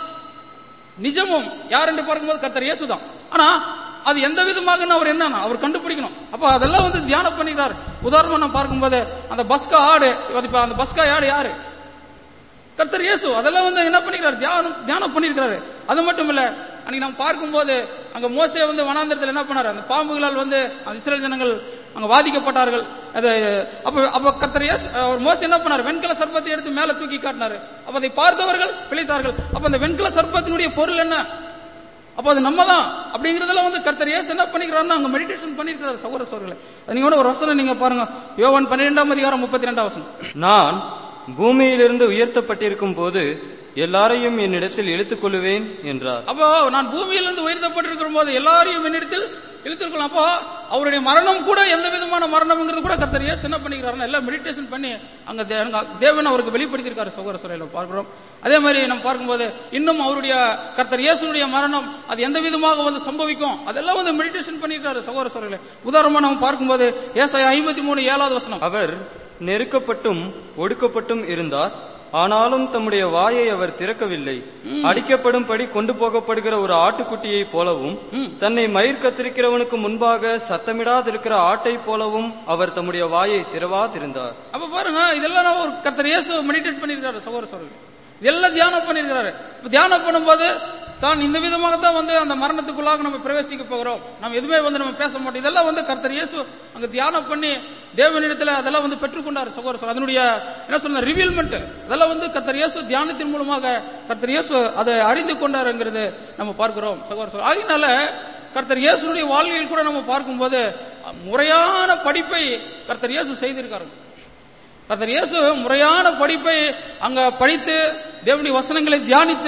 நிஜமும் யார் என்று பார்க்கும்போது கர்த்தர் இயேசு தான். ஆனா அது எந்த விதமாக அவர் என்னன்னா அவர் கண்டுபிடிக்கணும். அப்ப அதெல்லாம் வந்து தியானம் பண்ணிக்கிறார். உதாரணமா நம்ம பார்க்கும்போது அந்த பஸ்கா ஆடு, இப்ப அந்த பஸ்கா ஆடு யாரு, கர்த்தர் இயேசு. அதெல்லாம் வந்து என்ன பண்ணிக்கிறார், தியானம் பண்ணிருக்கிறாரு. அது மட்டும் இல்ல, அன்னைக்கு நம்ம பார்க்கும்போது அங்க மோசே வந்து வனாந்திரத்தில் என்ன பண்ணாரு, அந்த பாம்புகளால் வந்து அந்த இஸ்ரேல் ஜனங்கள் அங்க வாதிக்கப்பட்டார்கள். அப்ப கர்த்தர் இயேசு மோசே என்ன பண்ணாரு, வெண்கல சர்ப்பத்தை எடுத்து மேல தூக்கி காட்டினாரு. அப்ப அதை பார்த்தவர்கள் பிழைத்தார்கள். அப்ப அந்த வெண்கல சர்ப்பத்தினுடைய பொருள் என்ன, அப்ப அது நம்ம தான் அப்படிங்கறதெல்லாம் வந்து கர்த்தர் இயேசு என்ன பண்ணிக்கிறாருன்னா அங்க மெடிடேஷன் பண்ணிருக்கிறார் சகோதர சகோதரர்களே. நீங்க ஒரு வசனம் நீங்க பாருங்க, யோவான் 12:32. நான் பூமியிலிருந்து உயர்த்தப்பட்டிருக்கும் போது எல்லாரையும் என்னிடத்தில் இழுத்துக் கொள்ளுவேன் என்றார். அப்போ நான் பூமியிலிருந்து உயர்த்தப்பட்டிருக்கிற போது எல்லாரையும் என்னிடத்தில் இழுத்துக்கொள்ளும். அப்போ அவருடைய மரணம் கூட எந்த விதமான மரணம்ங்கிறது கூட கர்த்தர் இயேசு என்ன பண்ணிக்கிறாருன்னா எல்லாம் மெடிடேஷன் பண்ணி அங்க தேவன் அவருக்கு வெளிப்படுத்தியிருக்காரு சகோதர சகோதரிகளை பார்க்கிறோம். அதே மாதிரி நம்ம பார்க்கும்போது இன்னும் அவருடைய கர்த்தர் இயேசுடைய மரணம் அது எந்த விதமாக வந்து சம்பவிக்கும் அதெல்லாம் வந்து மெடிடேஷன் பண்ணியிருக்காரு சகோதர சகோதரிகளை. உதாரணமா நம்ம பார்க்கும்போது ஏசாயா 53:7 அவர் நெருக்கப்பட்டும் ஒடுக்கப்பட்டும் இருந்தார், ஆனாலும் தம்முடைய வாயை அவர் திறக்கவில்லை. அடிக்கப்படும்படி கொண்டு போகப்படுகிற ஒரு ஆட்டுக்குட்டியை போலவும் தன்னை மயிர் கத்திரிக்கிறவனுக்கு முன்பாக சத்தமிடாதிருக்கிற ஆட்டை போலவும் அவர் தம்முடைய வாயை திறவாதிருந்தார். அப்ப பாருங்க, இதெல்லாம் ஒரு கர்த்தர் இயேசு மெடிடேட் பண்ணிருக்காரு சகோதர சகோதரர்களே. இதெல்லாம் தியானம் பண்ணிருக்கிறாரு. தியானம் பண்ணும்போது தான் இந்த விதமாகத்தான் வந்து அந்த மரணத்துக்குள்ளாக நம்ம பிரவேசிக்க போகிறோம், நம்ம எதுவுமே வந்து நம்ம பேச மாட்டோம். இதெல்லாம் வந்து கர்த்தர் இயேசு அங்க தியானம் பண்ணி தேவனிடத்துல அதெல்லாம் வந்து பெற்றுக்கொண்டார் சகோதர சகோதரர். அதனுடைய என்ன சொல்ற ரிவீல்மெண்ட் அதெல்லாம் வந்து கர்த்தர் இயேசு தியானத்தின் மூலமாக கர்த்தர் இயேசு அதை அறிந்து கொண்டாருங்கிறது நம்ம பார்க்கிறோம் சகோதர சகோதரர். ஆகினால கர்த்தர் இயேசுடைய வாழ்க்கையில் கூட நம்ம பார்க்கும்போது முறையான படிப்பை கர்த்தர் இயேசு செய்திருக்காரு. கர்த்தர் இயேசு முறையான படிப்பை அங்க படித்து தேவனுடைய வசனங்களை தியானித்து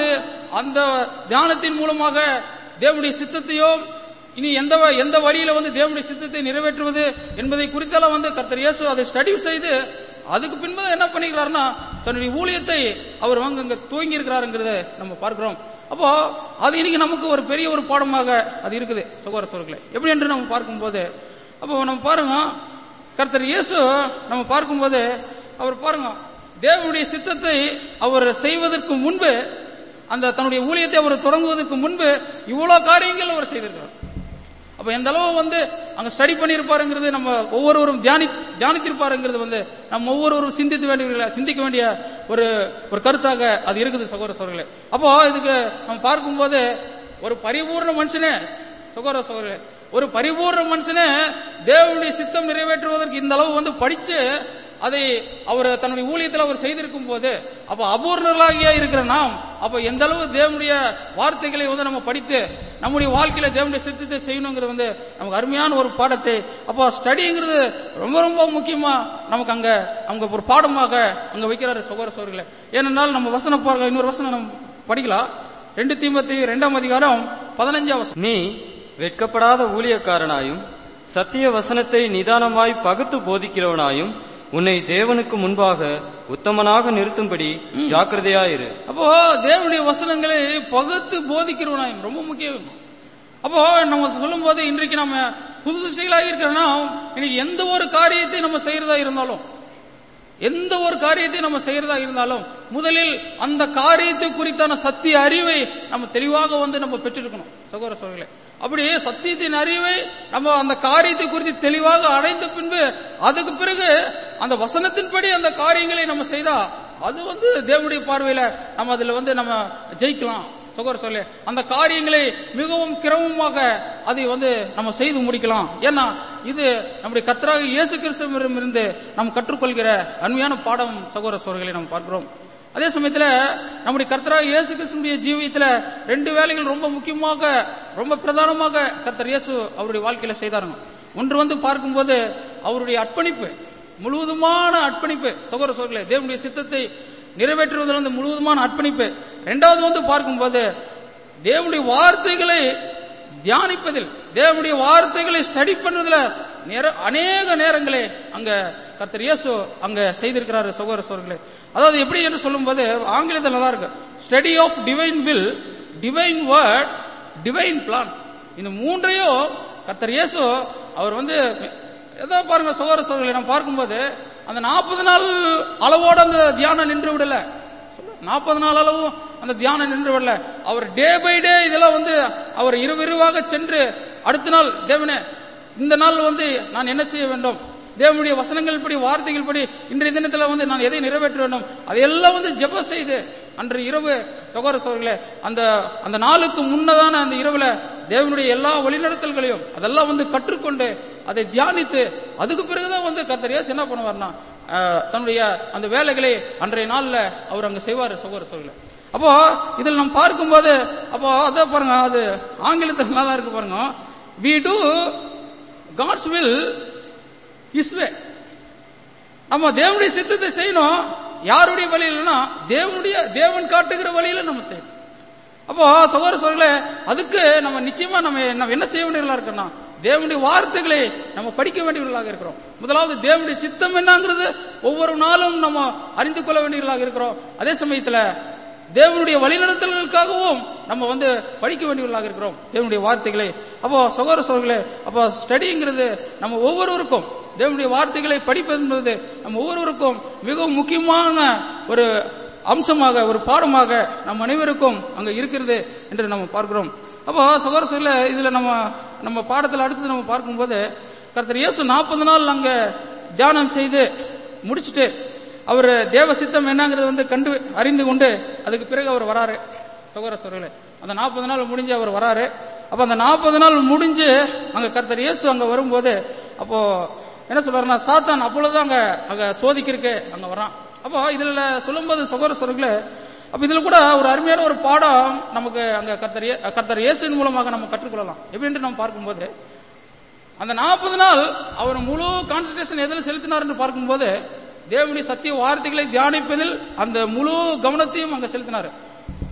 அந்த தியானத்தின் மூலமாக தேவனுடைய சித்தத்தையோ இனி எந்த வழியில தேவனுடைய சித்தத்தை நிறைவேற்றுவது என்பதை குறித்தெல்லாம் கர்த்தர் இயேசு அதை ஸ்டடி செய்து அதுக்கு பின்பு என்ன பண்ணிக்கிறாருன்னா தன்னுடைய ஊழியத்தை அவர் அங்க துவங்கி இருக்கிறாருங்கிறத நம்ம பார்க்கிறோம். அப்போ அது இன்னைக்கு நமக்கு ஒரு பெரிய ஒரு பாடமாக அது இருக்குது சகோதர சகோதரிகளே. எப்படி என்று நம்ம பார்க்கும்போது அப்போ நம்ம பாருங்க, கர்த்தர் இயேசு நம்ம பார்க்கும்போது அவர் பாருங்க தேவனுடைய சித்தத்தை அவர் செய்வதற்கு முன்பு, அந்த தன்னுடைய ஊழியத்தை அவர் தொடங்குவதற்கு முன்பு இவ்வளவு காரியங்கள் அவர் செய்திருக்கிறார். அப்ப எந்த அளவு அங்க ஸ்டடி பண்ணிருப்பாருங்கிறது நம்ம ஒவ்வொருவரும் தியானித்திருப்பாருங்கிறது நம்ம ஒவ்வொருவரும் சிந்திக்க வேண்டிய ஒரு கருத்தாக அது இருக்குது சகோதர சகோதரர்களே. அப்போ இதுக்கு நம்ம பார்க்கும்போது ஒரு பரிபூர்ண மனுஷனே சகோதர சகோதரர்களே, ஒரு பரிபூர்ண மனுஷனே தேவனுடைய சித்தம் நிறைவேற்றுவதற்கு இந்த அளவு படிச்சு அதை அவர் தன்னுடைய ஊழியத்தில் அவர் செய்திருக்கும் போது அப்ப அபூர்ணர்களாகியா இருக்கிற நாம் அப்ப எந்த அளவு தேவனுடைய வார்த்தைகளை நம்ம படித்து நம்முடைய வாழ்க்கையில தேவனுடைய சித்தத்தை செய்யணுங்கிறது நமக்கு அருமையான ஒரு பாடத்தை. அப்போ ஸ்டடிங்கிறது ரொம்ப ரொம்ப முக்கியமா நமக்கு அங்க ஒரு பாடமாக அங்க வைக்கிறாரு சகோதர சகோதரிகளே. ஏனென்றால் நம்ம வசனம் பாருங்க, இன்னொரு வசனம் நம்ம படிக்கலாம். 2 தீமோத்தேயு 2ஆம் அதிகாரம் 15ஆம் வசனம். நீ வெட்கப்படாத ஊழியக்காரனாயும் சத்திய வசனத்தை நிதானமாய் பகுத்து போதிக்கிறவனாயும் உன்னை தேவனுக்கு முன்பாக உத்தமனாக நிறுத்தும்படி ஜாக்கிரதையாயிரு. அப்போ தேவனுடைய வசனங்களை பகுத்து போதிக்கிறவனாயும் ரொம்ப முக்கியம். அப்போ நம்ம சொல்லும் போது இன்றைக்கு நம்ம புது சிருஷ்டிகளாக இருக்கிறோம்னா இன்னைக்கு எந்த ஒரு காரியத்தை நம்ம செய்யறதா இருந்தாலும் முதலில் அந்த காரியத்தை குறித்தான சத்திய அறிவை நம்ம தெளிவாக நம்ம பெற்றிருக்கணும் சகோதர சகோதரிகளே. அப்படி சத்தியத்தின் அறிவை நம்ம அந்த காரியத்தை குறித்து தெளிவாக அடைந்த பின்பு அதுக்கு பிறகு அந்த வசனத்தின்படி அந்த காரியங்களை நம்ம செய்தா அது தேவனுடைய பார்வையில நம்ம அதுல நம்ம ஜெயிக்கலாம் சகோதர சகோதரிகளே. அந்த காரியங்களை மிகவும் கிரமமாக அதை நம்ம செய்து முடிக்கலாம். ஏன்னா இது நம்முடைய கர்த்தராகிய இயேசு கிறிஸ்துவிடமிருந்து நாம் கற்றுக்கொள்கிற அருமையான பாடம் சகோதர சகோதரிகளை நம்ம பார்க்கிறோம். அதே சமயத்துல நம்முடைய கர்த்தராகிய இயேசு கிறிஸ்துவினுடைய ஜீவியத்துல 2 வேலைகள் ரொம்ப முக்கியமாக ரொம்ப பிரதானமாக கர்த்தர் இயேசு அவருடைய வாழ்க்கையில செய்தாருங்க. ஒன்று பார்க்கும்போது அவருடைய அர்ப்பணிப்பு, முழுவதுமான அர்ப்பணிப்பு சகோதர சகோதரிகளே, தேவனுடைய சித்தத்தை நிறைவேற்றுவதில் முழுவதுமான அர்ப்பணிப்பு. 2வது பார்க்கும்போது தேவனுடைய வார்த்தைகளை தியானிப்பதில், தேவனுடைய வார்த்தைகளை ஸ்டடி பண்றதுல அநேக நேரங்களே அங்க கர்த்தர் இயேசு அங்க செய்திருக்கிறாரு சகோதர சகோதரிகளே. அதாவது எப்படி என்று சொல்லும் போது ஆங்கிலத்தில் நல்லா இருக்கு, study of divine will, divine word, divine plan. இந்த 3ஐயும் கர்த்தர் இயேசு அவர் ஏதோ பாருங்க சகோதர சகோதரிகளை நம்ம பார்க்கும்போது அந்த 40 நாள் அளவோட அந்த தியானம் நின்று விடல. 40 நாள் அளவும் அந்த தியானம் நின்று விடல. அவர் டே பை டே இதெல்லாம் அவர் இரவாக சென்று அடுத்த நாள் தேவனே இந்த நாள் நான் என்ன செய்ய வேண்டும், தேவனுடைய வசனங்கள் படி வார்த்தைகள் படி இன்றைய தினத்தில் நான் எதை நிறைவேற்ற வேண்டும், அதையெல்லாம் ஜெப செய்து அன்று இரவு சகோதர சகோதரிகளே அந்த நாளுக்கு முன்னதான அந்த இரவுல தேவனுடைய எல்லா வழிநடத்தல்களையும் அதெல்லாம் கற்றுக்கொண்டு அதை தியானித்து அதுக்கு பிறகுதான் கர்த்தர் இயேசு என்ன பண்ணுவார்னா தன்னுடைய அந்த வேலைகளை அன்றைய நாள்ல அவர் அங்க செய்வார் சகோதர சகோதரிகளே. அப்போ இதில் நம்ம பார்க்கும்போது அப்போ அதை பாருங்க, அது ஆங்கிலத்தில் நல்லா இருக்கு பாருங்க, we do God's will His way. நம்ம தேவனுடைய சித்தத்தை செய்யணும். யாருடைய வழியிலனா தேவன் காட்டுகிற வழியில நம்ம செய்யணும். அப்போ சகோதர சகோதரிகளே அதுக்கு நம்ம நிச்சயமா நம்ம என்ன செய்ய வேண்டியவர்களா இருக்கணும், தேவனுடைய வார்த்தைகளை நம்ம படிக்க வேண்டியவர்களாக இருக்கிறோம். முதலாவது தேவனுடைய சித்தம் என்னங்கிறது ஒவ்வொரு நாளும் நம்ம அறிந்து கொள்ள வேண்டியவர்களாக இருக்கிறோம். அதே சமயத்துல தேவனுடைய வழிநடத்தல்களுக்காகவும் நம்ம படிக்க வேண்டியவர்களாக இருக்கிறோம் தேவனுடைய வார்த்தைகளை. அப்போ சகோதர சகோதரிகளே, அப்போ ஸ்டடிங்கிறது நம்ம ஒவ்வொருவருக்கும், தேவனுடைய வார்த்தைகளை படிப்பது என்பது நம்ம ஒவ்வொருவருக்கும் மிகவும் முக்கியமான ஒரு அம்சமாக ஒரு பாடமாக நம் அனைவருக்கும் அங்க இருக்கிறது என்று நம்ம பார்க்கிறோம். அப்போ சகோதர சகோதரிகளே இதுல நம்ம பாடத்தில் அடுத்து நம்ம பார்க்கும்போது கர்த்தர் இயேசு 40 நாள் அங்க தியானம் செய்து முடிச்சுட்டு அவர் தேவ சித்தம் என்னங்கிறது கண்டு அறிந்து கொண்டு அதுக்கு பிறகு அவர் வராரு சகோதர சகோதரிகளே. அந்த 40 நாள் முடிஞ்சு அவர் வராரு. அப்ப அந்த 40 நாள் முடிஞ்சு அங்க கர்த்தர் இயேசு அங்க வரும்போது அப்போ என்ன சொல்றாருன்னா சாத்தான் அப்பொழுதுதான் அங்க சோதிக்கிறதுக்கு அங்க வரான். அப்போ இதுல சொல்லும்போது சகோதர சகோதரிகளே அப்ப இதுல கூட ஒரு அருமையான ஒரு பாடம் நமக்கு அங்க கர்த்தர் இயேசுவின் மூலமாக நம்ம கற்றுக்கொள்ளலாம். எப்படின்னு நம்ம பார்க்கும்போது அந்த 40 நாள் அவர் முழு கான்சன்ட்ரேஷன் எதில் செலுத்தினார் என்று பார்க்கும்போது தேவனுடைய சத்திய வார்த்தைகளை தியானிப்பதில் அந்த முழு கவனத்தையும் அங்க செலுத்தினார்.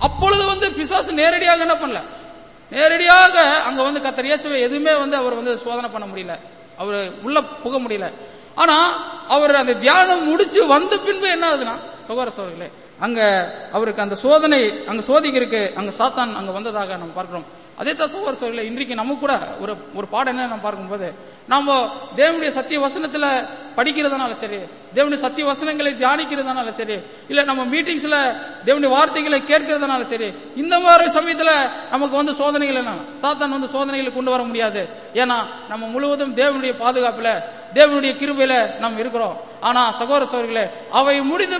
அப்பொழுது பிசாசு நேரடியாக என்ன பண்ணல, நேரடியாக அங்க கர்த்தர் இயேசுவை எதுவுமே அவர் சோதனை பண்ண முடியல, அவர் உள்ள புக முடியல. ஆனா அவர் அந்த தியானம் முடிச்சு வந்த பின்பு என்ன ஆகுதுன்னா சகோதர சகோதரிகளே, அங்க அவருக்கு அந்த சோதனை அங்க சோதிக்கிறதுக்கு அங்க சாத்தான் அங்க வந்ததாக நம்ம பார்க்கிறோம். அதே தான் சகோதர சகோதரிகளே, இன்றைக்கு நம்ம கூட ஒரு பாடம் என்ன நம்ம பார்க்கும்போது, நாம தேவனுடைய சத்திய வசனத்துல படிக்கிறதுனால சரி, தேவனுடைய சத்திய வசனங்களை தியானிக்கிறதுனால சரி, இல்ல நம்ம மீட்டிங்ஸ்ல தேவனுடைய வார்த்தைகளை கேட்கறதுனால சரி, இந்த மாதிரி சமயத்துல நமக்கு சோதனைகள் என்ன, சாத்தான் சோதனைகளை கொண்டு வர முடியாது. ஏன்னா நம்ம முழுவதும் தேவனுடைய பாதுகாப்புல தேவனுடைய கிருபையில நாம் இருக்கிறோம். ஆனா சகோதர சகோதரிகளே, அவை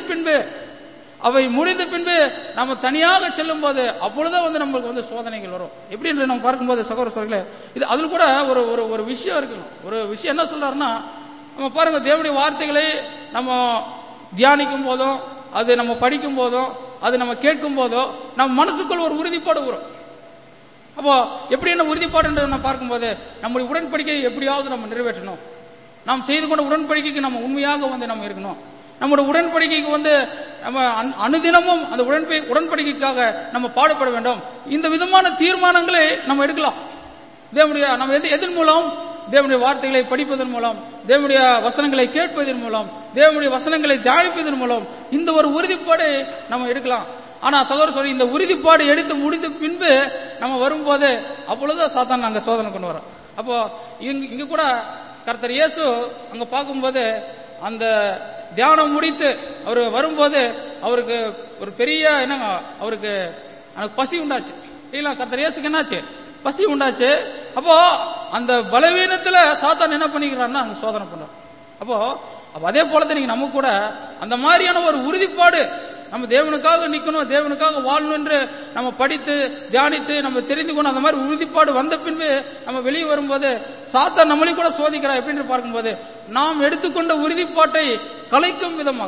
முடிந்த பின்பு நம்ம தனியாக செல்லும் போது அப்பொழுதுதான் நம்மளுக்கு சோதனைகள் வரும். எப்படி என்று நம்ம பார்க்கும்போது சகோதர சகோதரிகளே, இது அதில் கூட ஒரு விஷயம் இருக்கணும். ஒரு விஷயம் என்ன சொல்றாருன்னா, நம்ம பாருங்க, தேவனுடைய வார்த்தைகளை நம்ம தியானிக்கும் போதும், அது நம்ம படிக்கும் போதும், அது நம்ம கேட்கும் போதும் நம்ம மனசுக்குள் ஒரு உறுதிப்பாடு வரும். அப்போ எப்படி என்ன உறுதிப்பாடு என்று நம்ம பார்க்கும்போது, நம்முடைய உடன்படிக்கை எப்படியாவது நம்ம நிறைவேற்றணும், நாம் செய்து கொண்ட உடன்படிக்கைக்கு நம்ம உண்மையாக நம்ம இருக்கணும், நம்முடைய உடன்படிக்கைக்கு நம்ம அனுதினமும் அந்த உடன்படிக்கைக்காக நம்ம பாடுபட வேண்டும். இந்த விதமான தீர்மானங்களை நம்ம எடுக்கலாம். தேவனுடைய நம்ம எதன் மூலம், தேவனுடைய வார்த்தைகளை படிப்பதன் மூலம், தேவனுடைய வசனங்களை கேட்பதன் மூலம், தேவனுடைய வசனங்களை தியானிப்பதன் மூலம் இந்த ஒரு உறுதிப்பாடு நம்ம எடுக்கலாம். ஆனா சகோதர சகோதரி, இந்த உறுதிப்பாடு எடுத்து முடிந்த பின்பு நம்ம வரும்போது அப்பொழுது சாத்தான் அங்க சோதனை கொண்டு வரோம். அப்போ இங்க கூட கர்த்தர் இயேசு அங்க பார்க்கும்போது அந்த தியானம் முடித்து அவர் வரும்போது அவருக்கு ஒரு பெரிய என்னங்க, அவருக்கு பசி உண்டாச்சு இல்ல, கர்த்தர் இயேசுக்கு என்னாச்சு, பசி உண்டாச்சு. அப்போ அந்த பலவீனத்துல சாத்தான் என்ன பண்ணிக்கிறான்னா அங்க சோதனை பண்றான். அப்போ அதே போலதான் நீங்க நம்ம கூட அந்த மாதிரியான ஒரு உறுதிப்பாடு, நம்ம தேவனுக்காக நிக்கணும், தேவனுக்காக வாழணும் என்று நம்ம படித்து தியானித்து நம்ம தெரிந்து கொண்டு அந்த மாதிரி உறுதிப்பாடு வந்த பின்பு நம்ம வெளியே வரும்போது சாத்தான் நம்மளையும் கூட சோதிக்கிறா. எப்படின்னு பார்க்கும்போது, நாம் எடுத்துக்கொண்ட உறுதிப்பாட்டை கலைக்கும் விதமாக,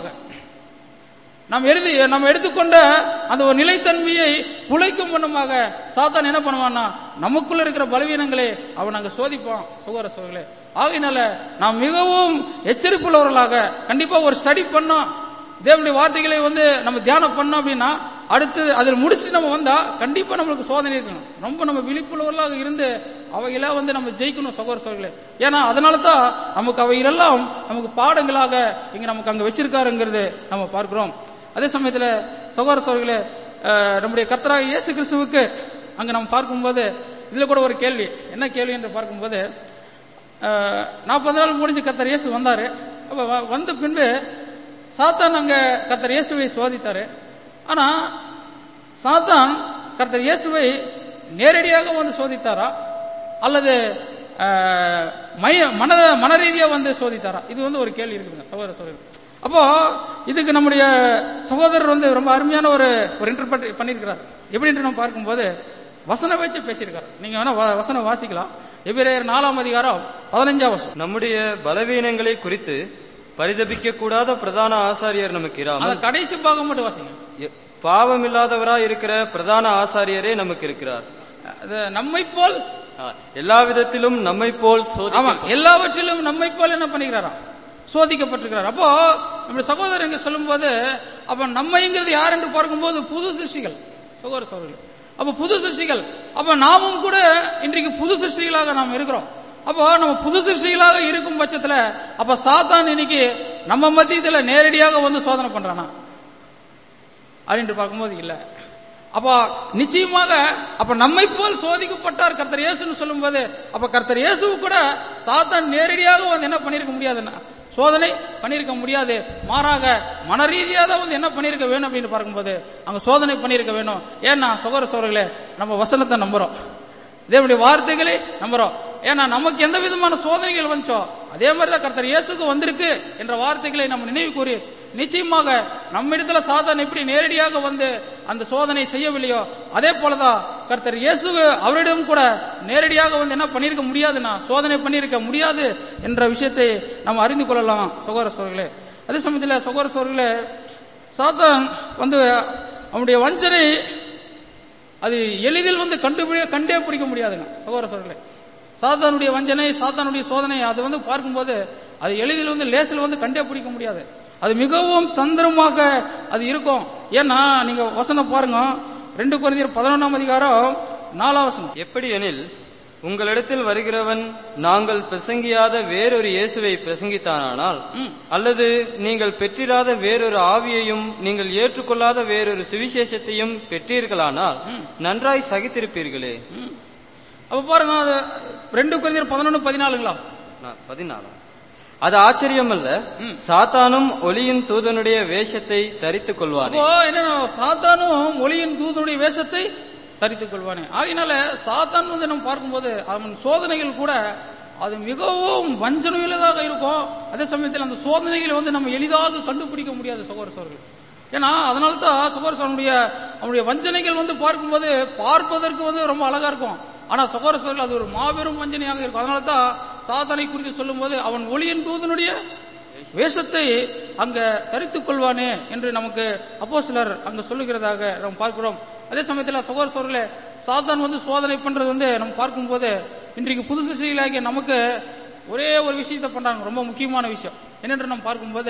நம்ம எடுத்துக்கொண்ட அந்த ஒரு நிலைத்தன்மையை குலைக்கும் வண்ணமாக சாத்தான் என்ன பண்ணுவான்னா நமக்குள்ள இருக்கிற பலவீனங்களை அவன் அங்க சோதிப்பான். சகோதர சகோதரிகளே, ஆகையினால நாம் மிகவும் எச்சரிப்புள்ளவர்களாக கண்டிப்பா ஒரு ஸ்டடி பண்ணோம், தேவனுடைய வார்த்தைகளை நம்ம தியானம் பண்ணோம் அப்படின்னா அடுத்து அதில் முடிச்சு நம்ம வந்தா கண்டிப்பா நம்மளுக்கு சோதனை இருக்கணும். ரொம்ப நம்ம விழிப்புள்ளவர்களாக இருந்து அவைகள நம்ம ஜெயிக்கணும் சகோதர சகோதரிகளே. ஏன்னா அதனாலதான் நமக்கு அவைகளெல்லாம் நமக்கு பாடங்களாக இங்க நமக்கு அங்க வச்சிருக்காருங்கிறது நம்ம பார்க்கிறோம். அதே சமயத்துல சகோதர சகோதரிகளே, நம்முடைய கர்த்தராகிய இயேசு கிறிஸ்துவுக்கு அங்க நம்ம பார்க்கும்போது இதுல கூட ஒரு கேள்வி, என்ன கேள்வி என்று பார்க்கும்போது, 40 நாள் முடிஞ்சு கர்த்தர் இயேசு வந்தாரு. வந்த பின்பு சாத்தான் அங்க கர்த்தர் இயேசுவை சோதித்தாரு. ஆனா சாத்தான் கர்த்தர் இயேசுவை நேரடியாக சோதித்தாரா அல்லது மன ரீதியா சோதித்தாரா? இது ஒரு கேள்வி இருக்குதுங்க சகோதர சகோதரி. அப்போ இதுக்கு நம்முடைய சகோதரர் ரொம்ப அருமையான ஒரு இன்டர்பிரட் பண்ணியிருக்கிறார். எப்படின்னு நம்ம பார்க்கும்போது வசனம் வச்சு பேசியிருக்காரு. நீங்க வேணா வசனம் வாசிக்கலாம். எபிரேயர் 4ஆம் அதிகாரம் 15ஆம் வசனம். நம்முடைய பலவீனங்களை குறித்து பரிதபிக்க கூடாத பிரதான ஆசாரியர் நமக்கு இராமல், கடைசி பாகம் மட்டும் வாசிங்க. பாவமில்லாதவராய் இருக்கிற பிரதான ஆசாரியரே நமக்கு இருக்கிறார். நம்மை போல் எல்லா விதத்திலும் நம்மை போல் எல்லாவற்றிலும் நம்மை போல் என்ன பண்ணிக்கிறாராம், சோதிக்கப்பட்டிருக்கிறார். அப்போ நம்முடைய சகோதரர் இங்க சொல்லும் போது அப்ப நம்மைங்கிறது யார் என்று பார்க்கும்போது புது சிருஷ்டிகள் சகோதர சகோதரர்கள். அப்ப புது சிருஷ்டிகள், அப்ப நாமும் கூட இன்றைக்கு புது சிருஷ்டிகளாக நாம் இருக்கிறோம். அப்போ நம்ம புது சிருஷ்டிகளாக இருக்கும் பட்சத்துல அப்ப சாத்தான் இன்னைக்கு நம்ம மத்தியத்துல நேரடியாக சோதனை பண்றானா அப்படின்னு பார்க்கும்போது இல்ல. அப்ப நிச்சயமாக அப்ப நம்மை போல் சோதிக்கப்பட்டார் கர்த்தர் இயேசுன்னு சொல்லும் போது அப்ப கர்த்தர் இயேசு கூட சாத்தான் நேரடியாக என்ன பண்ணிருக்க முடியாதுன்னா சோதனை பண்ணிருக்க முடியாது. மாறாக மன ரீதியாக தான் என்ன பண்ணிருக்க வேணும் அப்படின்னு பார்க்கும்போது அங்க சோதனை பண்ணிருக்க வேணும். ஏன்னா சகோதர சகோதரிகளே, நம்ம வசனத்தை நம்புறோம், தேவனுடைய வார்த்தைகளை நம்புறோம். ஏன்னா நமக்கு எந்த விதமான சோதனைகள் வந்துச்சோ அதே மாதிரிதான் கர்த்தர் இயேசுக்கு வந்திருக்கு என்ற வார்த்தைகளை நம்ம நினைவு கூறி நிச்சயமாக நம்ம இடத்துல சாத்தான் எப்படி நேரடியாக அந்த சோதனை செய்யவில்லையோ அதே போலதான் கர்த்தர் இயேசு அவரிடம் கூட நேரடியாக என்ன பண்ணிருக்க முடியாதுன்னா சோதனை பண்ணிருக்க முடியாது என்ற விஷயத்தை நம்ம அறிந்து கொள்ளலாம் சகோதர சகோதரிகளே. அதே சமயத்தில் சகோதர சகோதரிகளே, சாத்தான் அவனுடைய வஞ்சனை அது எளிதில் கண்டே பிடிக்க முடியாதுங்க சகோதர சகோதரிகளே. சாத்தானுடைய வஞ்சனை, சாத்தானுடைய சோதனை அது பார்க்கும்போது அது எளிதில் லேசில் கண்டே பிடிக்க முடியாது. அது மிகவும் தந்திரமாக அது இருக்கும். ஏன்னா நீங்க வசனம் பாருங்க, 2 கொரிந்தியர் 11ஆம் அதிகாரம் 4ஆம் வசனம். எப்படி எனில், உங்களிடத்தில் வருகிறவன் நாங்கள் பிரசங்கியாத வேறொரு இயேசுவை பிரசங்கித்தானால், அல்லது நீங்கள் பெற்றிராத வேறொரு ஆவியையும் நீங்கள் ஏற்றுக்கொள்ளாத வேறொரு சுவிசேஷத்தையும் பெற்றீர்களானால் நன்றாய் சகித்திருப்பீர்களே. அப்ப பாருங்க, 2 கொரிந்தியர் 11:14ங்களா? 14. அது ஆச்சரியம் அல்ல, சாத்தானும் ஒளியின் தூதனுடைய வேஷத்தை தரித்துக் கொள்வானே. என்ன, சாத்தானும் ஒளியின் தூதனுடைய வேஷத்தை தரித்துக் கொள்வானே. ஆகினால சாத்தான் நம்ம பார்க்கும்போது அவன் சோதனைகள் கூட அது மிகவும் வஞ்சனையுள்ளதாக இருக்கும். அதே சமயத்தில் அந்த சோதனைகளை நம்ம எளிதாக கண்டுபிடிக்க முடியாது சகோதரர்கள். ஏன்னா அதனால்தான் சகோதரனுடைய அவனுடைய வஞ்சனைகள் பார்க்கும்போது பார்ப்பதற்கு ரொம்ப அழகா இருக்கும். ஆனா சகோதரர்கள் அது ஒரு மாபெரும் வஞ்சனையாக இருக்கும். அதனால தான் சாத்தானை குறித்து சொல்லும் போது அவன் ஒளியின் தூதனுடைய வேஷத்தை அங்க தரித்துக் கொள்வானே என்று நமக்கு அப்போஸ்தலர் அங்க சொல்லுகிறதாக நாம் பார்க்கிறோம். அதே சமயத்தில் சகோதரர்களே, சாத்தான் சோதனை பண்றது நம்ம பார்க்கும்போது இன்றைக்கு புது சிருஷ்டிகளாகிய நமக்கு ஒரே ஒரு விஷயத்தை பண்றாங்க, ரொம்ப முக்கியமான விஷயம் என்னென்று நாம் பார்க்கும்போது,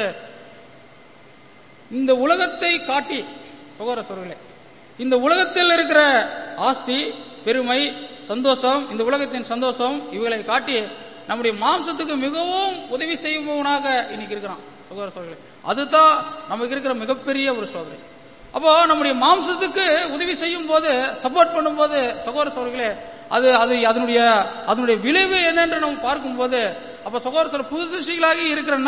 இந்த உலகத்தை காட்டி சகோதரர்களே, இந்த உலகத்தில் இருக்கிற ஆஸ்தி, பெருமை, சந்தோஷம், இந்த உலகத்தின் சந்தோஷம் இவைகளை காட்டி நம்முடைய மாம்சத்துக்கு மிகவும் உதவி செய்பவனாக இன்னைக்கு இருக்கிறான் சகோதரர்களே. அதுதான் நமக்கு இருக்கிற மிகப்பெரிய ஒரு சோதனை. அப்போ நம்முடைய மாம்சத்துக்கு உதவி செய்யும் போது, சப்போர்ட் பண்ணும் போது சகோதரர்களே, அது அதனுடைய விளைவு என்னென்று நம்ம பார்க்கும்போது, அப்ப சகோதரர் புது சிருஷ்டிகளாகி இருக்கிற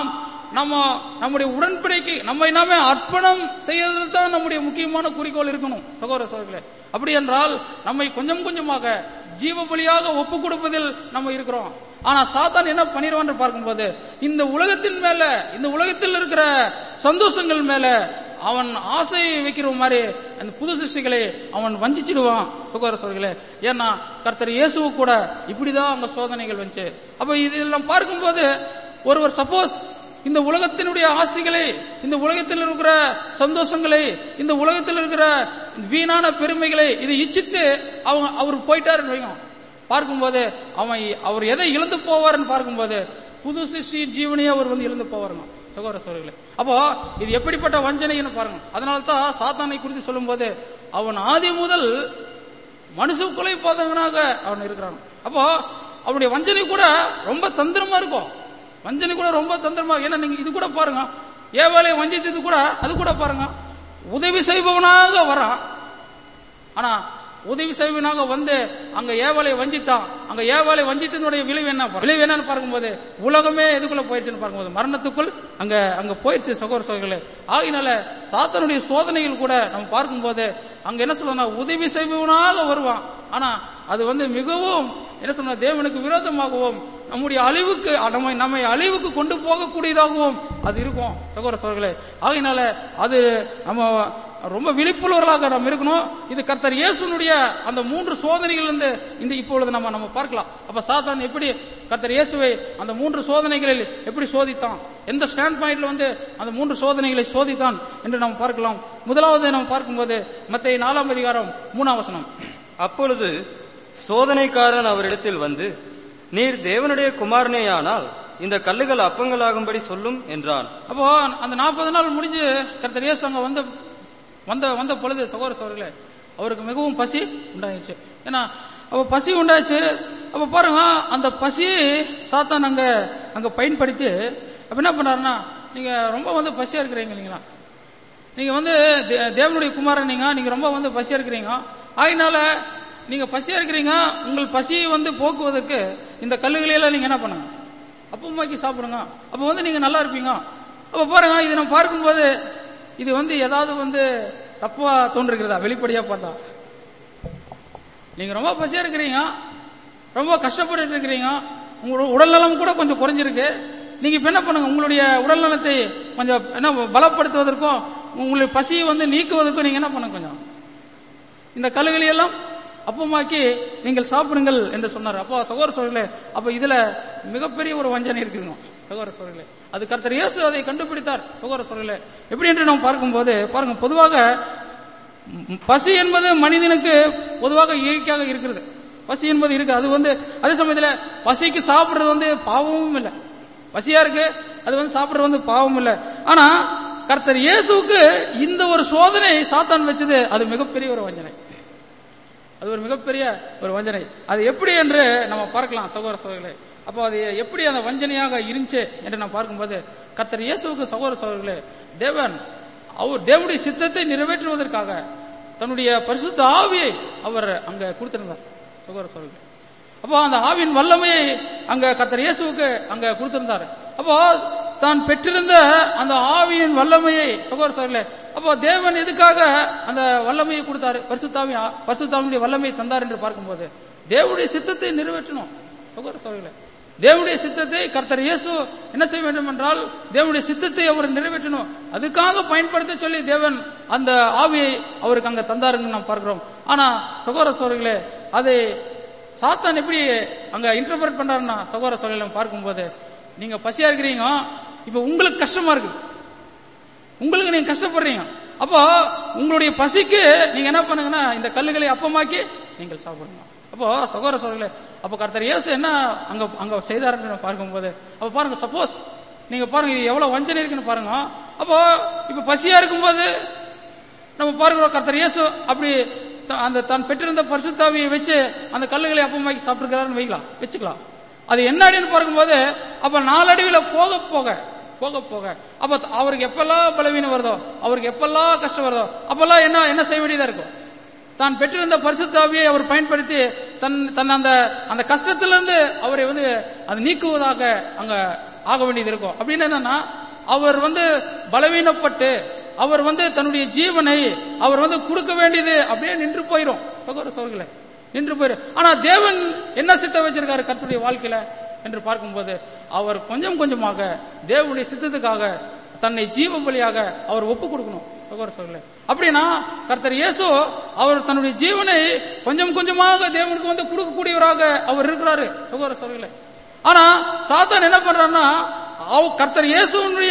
நம்முடைய உடன்படிக்கை நம்மை நாமே அர்ப்பணம் செய்யறது தான் நம்முடைய முக்கியமான குறிக்கோள் இருக்கணும் சகோதரர்களே. அப்படி என்றால் நம்மை கொஞ்சம் கொஞ்சமாக ஜீவ பலியாக ஒப்பு கொடுப்பதில் நம்ம இருக்கிறோம். ஆனா சாத்தான் என்ன பண்ணிடுவான்னு பார்க்கும்போது, இந்த உலகத்தின் மேல, இந்த உலகத்தில் இருக்கிற சந்தோஷங்கள் மேல அவன் ஆசை வைக்கிற மாதிரி அந்த புது சிருஷ்டிகளை அவன் வஞ்சிச்சிடுவான் சகோதரர்களே. ஏன்னா கர்த்தர் இயேசுவு கூட இப்படிதான் அங்க சோதனைகள் வந்துச்சு. அப்ப இதெல்லாம் பார்க்கும்போது ஒருவர் சப்போஸ் இந்த உலகத்தினுடைய ஆசைகளை, இந்த உலகத்தில் இருக்கிற சந்தோஷங்களை, இந்த உலகத்தில் இருக்கிற வீணான பெருமைகளை இதை இச்சித்து அவர் போயிட்டாருன்னு வைக்கும் பார்க்கும்போது, அவர் எதை இழந்து போவார்னு பார்க்கும்போது புது சிருஷ்டி ஜீவனையே அவர் இழந்து போவாருங்க சகோதரர்களே. அப்போ இது எப்படிப்பட்ட வஞ்சனைன்னு பாருங்க. அதனால தான் சாத்தானை குறித்து சொல்லும் போது அவன் ஆதி முதல் மனுஷ கொலை பாதகனாக அவன் இருக்கிறான். அப்போ அவனுடைய வஞ்சனை கூட ரொம்ப தந்திரமா இருக்கும். வஞ்சனை கூட ரொம்ப தந்திரமா. ஏன்னா நீங்க இது கூட பாருங்க, ஏவாளை வஞ்சித்தது கூட அது கூட பாருங்க, உதவி செய்பவனாக வரான். ஆனா உதவி செய்வனாக அங்க ஏவாளை வஞ்சித்தான். அங்க ஏவாளை வஞ்சித்தனுடைய விளைவு என்னன்னு பார்க்கும்போது உலகமே எதுக்குள்ள போயிடுச்சுன்னு பார்க்கும்போது மரணத்துக்குள் அங்க போயிடுச்சு சகோதரர்களே. ஆகினால சாத்தானுடைய சோதனைகள் கூட நம்ம பார்க்கும்போது அங்க என்ன சொல்றா, உதவி செய்பவனாக வருவான். ஆனா அது மிகவும் என்ன சொல்ற, தேவனுக்கு விரோதமாகவும் நம்முடைய அழிவுக்கு நம்மை அழிவுக்கு கொண்டு போகக்கூடியதாகவும் அது இருக்கும் சகோதரர்களே. ஆகினால அது நம்ம ரொம்ப விழிப்புணர்வர்களாக நம்ம இருக்கணும். இது கர்த்தர் இயேசுனுடைய அந்த 3 சோதனைகள் இந்த இப்பொழுது நம்ம பார்க்கலாம். அப்ப சாத்தான் எப்படி கர்த்தர் இயேசுவை அந்த 3 சோதனைகளில் எப்படி சோதித்தான், எந்த ஸ்டாண்ட் பாயிண்ட்ல அந்த 3 சோதனைகளை சோதித்தான் என்று நாம் பார்க்கலாம். முதலாவது நாம் பார்க்கும்போது மத்தேயு 4ஆம் அதிகாரம் 3ஆம் வசனம். அப்பொழுது சோதனைக்காரன் அவரிடத்தில் வந்து, நீர் தேவனுடைய குமாரனேயானால் இந்த கல்லுகள் அப்பங்களாகும்படி சொல்லும் என்றான். அப்போ அந்த 40 நாள் முடிஞ்சு கர்த்தர் இயேசு அங்க வந்த பொழுது சகோதரர்களே, அவருக்கு மிகவும் பசி உண்டாயிடுச்சு. ஏன்னா அப்ப பசி உண்டாச்சு. அப்ப பாருங்க, அந்த பசியை சாத்தான் அங்க பயன்படுத்தி அப்ப என்ன பண்ணாருன்னா, நீங்க ரொம்ப பசியா இருக்கிறீங்க இல்லைங்களா, நீங்க தேவனுடைய குமாரன், நீங்க ரொம்ப பசியா இருக்கிறீங்க. அதனால நீங்க பசியா இருக்கிறீங்க, உங்கள் பசியை போக்குவதற்கு இந்த கல்லுகளையெல்லாம் நீங்க என்ன பண்ணுங்க, அப்பமாக்கி சாப்பிடுங்க. அப்ப நீங்க நல்லா இருப்பீங்க. அப்ப பாருங்க, இது நம்ம பார்க்கும்போது இது ஏதாவது தப்பா தோன்றுகிறதா? வெளிப்படையா பார்த்தா நீங்க ரொம்ப பசியா இருக்கிறீங்க, ரொம்ப கஷ்டப்பட்டு இருக்கிறீங்க, உங்களோட உடல் நலம் கூட கொஞ்சம் குறைஞ்சிருக்கு. நீங்க இப்ப என்ன பண்ணுங்க, உங்களுடைய உடல் நலத்தை கொஞ்சம் என்ன பலப்படுத்துவதற்கும் உங்களுடைய பசியை நீக்குவதற்கும் நீங்க என்ன பண்ணுங்க, கொஞ்சம் இந்த கல்லுகளை எல்லாம் அப்பமாக்கி நீங்கள் சாப்பிடுங்கள் என்று சொன்னார். அப்போ சகோதரர்களே, அப்ப இதுல மிகப்பெரிய ஒரு வஞ்சனை இருக்குங்க சகோதரர்களே. அது கர்த்தர் இயேசு அதை கண்டுபிடித்தார் சகோதரர்களே. எப்படி என்று நாம் பார்க்கும்போது பாருங்க, பொதுவாக பசி என்பது மனிதனுக்கு பொதுவாக இயற்கையாக இருக்கிறது. பசி என்பது இருக்கு. அது அதே சமயத்துல பசிக்கு சாப்பிடுறது பாவமும் இல்லை. பசியா இருக்கு, அது சாப்பிடுறது பாவம் இல்லை. ஆனா கர்த்தர் இயேசுவுக்கு இந்த ஒரு சோதனை சாத்தான் வச்சது அது மிகப்பெரிய ஒரு வஞ்சனை. அது ஒரு மிகப்பெரிய ஒரு வஞ்சனை. அது எப்படி என்று நம்ம பார்க்கலாம் சகோதர சகோதரர்களே. அப்போ அது எப்படி அந்த வஞ்சனையாக இருந்துச்சு என்று நாம் பார்க்கும்போது, கர்த்தர் இயேசுவுக்கு சகோதர சகோதரர்களே, தேவனுடைய சித்தத்தை நிறைவேற்றுவதற்காக தன்னுடைய பரிசுத்த ஆவியை அவர் அங்க கொடுத்திருந்தார் சகோதர சகோதரர்களே. அப்போ அந்த ஆவியின் வல்லமையை அங்க கர்த்தர் இயேசுவுக்கு அங்க கொடுத்திருந்தார். அப்போ தான் பெற்றிருந்த அந்த ஆவியின் வல்லமையை சகோதர சகோதரர்களே, அப்போ தேவன் எதுக்காக அந்த வல்லமையை கொடுத்தாரு, பரிசுத்தாவினுடைய வல்லமையை தந்தார் என்று பார்க்கும்போது தேவனுடைய சித்தத்தை நிறைவேற்றணும் சகோதர சகோதரர்களே. தேவனுடைய சித்தத்தை கர்த்தர் இயேசு என்ன செய்ய வேண்டும் என்றால் தேவனுடைய சித்தத்தை அவர் நிறைவேற்றணும். அதுக்காக பயன்படுத்த சொல்லி தேவன் அந்த ஆவியை அவருக்கு அங்க தந்தாருன்னு நாம் பார்க்கிறோம். ஆனா சகோதர சகோதரர்களே, அதை சாத்தான் எப்படி அங்க இன்டர்பிரட் பண்றாருன்னா சகோதர சகோதரர்களை பார்க்கும்போது, நீங்க பசியா இருக்கிறீங்க, இப்ப உங்களுக்கு கஷ்டமா இருக்கு, உங்களுக்கு நீங்க கஷ்டப்படுறீங்க, அப்போ உங்களுடைய பசிக்கு நீங்க என்ன பண்ணுங்கன்னா இந்த கல்லுகளை அப்பமாக்கி நீங்கள் சாப்பிடுங்க. அப்போ சகோதர சகோதரர்களே, அப்ப கர்த்தர் இயேசு என்ன அங்க செய்தாருன்னு பார்க்கும்போது, அப்ப பாருங்க, சப்போஸ் நீங்க பாருங்க இது எவ்வளவு வஞ்சனை இருக்குன்னு பாருங்க. அப்போ இப்ப பசியா இருக்கும்போது நம்ம பாருங்க கர்த்தர் இயேசு அப்படி அந்த தான் பெற்றிருந்த பரிசுத்தாவியை வச்சு அந்த கல்லுகளை அப்பமாக்கி சாப்பிட்டுருக்கிறாருன்னு வச்சுக்கலாம். அது என்னன்னு பார்க்கும்போது, அப்ப நாளடைவில் போக போக போக போக அப்ப அவருக்கு எப்பெல்லாம் பலவீனம் வருதோ, அவருக்கு எப்பெல்லாம் கஷ்டம் வருதோ, அப்பெல்லாம் என்ன செய்ய வேண்டியதா இருக்கும், தான் பெற்றிருந்த பரிசுத்தாவியை அவர் பயன்படுத்தி தன் அந்த கஷ்டத்திலிருந்து அவரை அது நீக்குவதாக அங்க ஆக வேண்டியது இருக்கும். அப்படின்னு என்னன்னா, அவர் பலவீனப்பட்டு அவர் தன்னுடைய ஜீவனை அவர் கொடுக்க வேண்டியது அப்படியே நின்று போயிரும் சகோதர சகோதரர்களே, நின்று போயிரும். ஆனா தேவன் என்ன சித்தம் வச்சிருக்காரு கர்த்தருடைய வாழ்க்கையில என்று பார்க்கும்போது, அவர் கொஞ்சம் கொஞ்சமாக தேவனுடைய சித்தத்துக்காக தன்னை ஜீவ பலியாக அவர் ஒப்பு கொடுக்கணும் சகோதர சகோதரர்களே. அப்படின்னா கர்த்தர் இயேசு அவர் தன்னுடைய ஜீவனை கொஞ்சம் கொஞ்சமாக தேவனுக்கு கொடுக்கக்கூடியவராக அவர் இருக்கிறாரு சகோதர சகோதரர்களே. ஆனா சாத்தான் என்ன பண்றான்னா, கர்த்தர் இயேசுனுடைய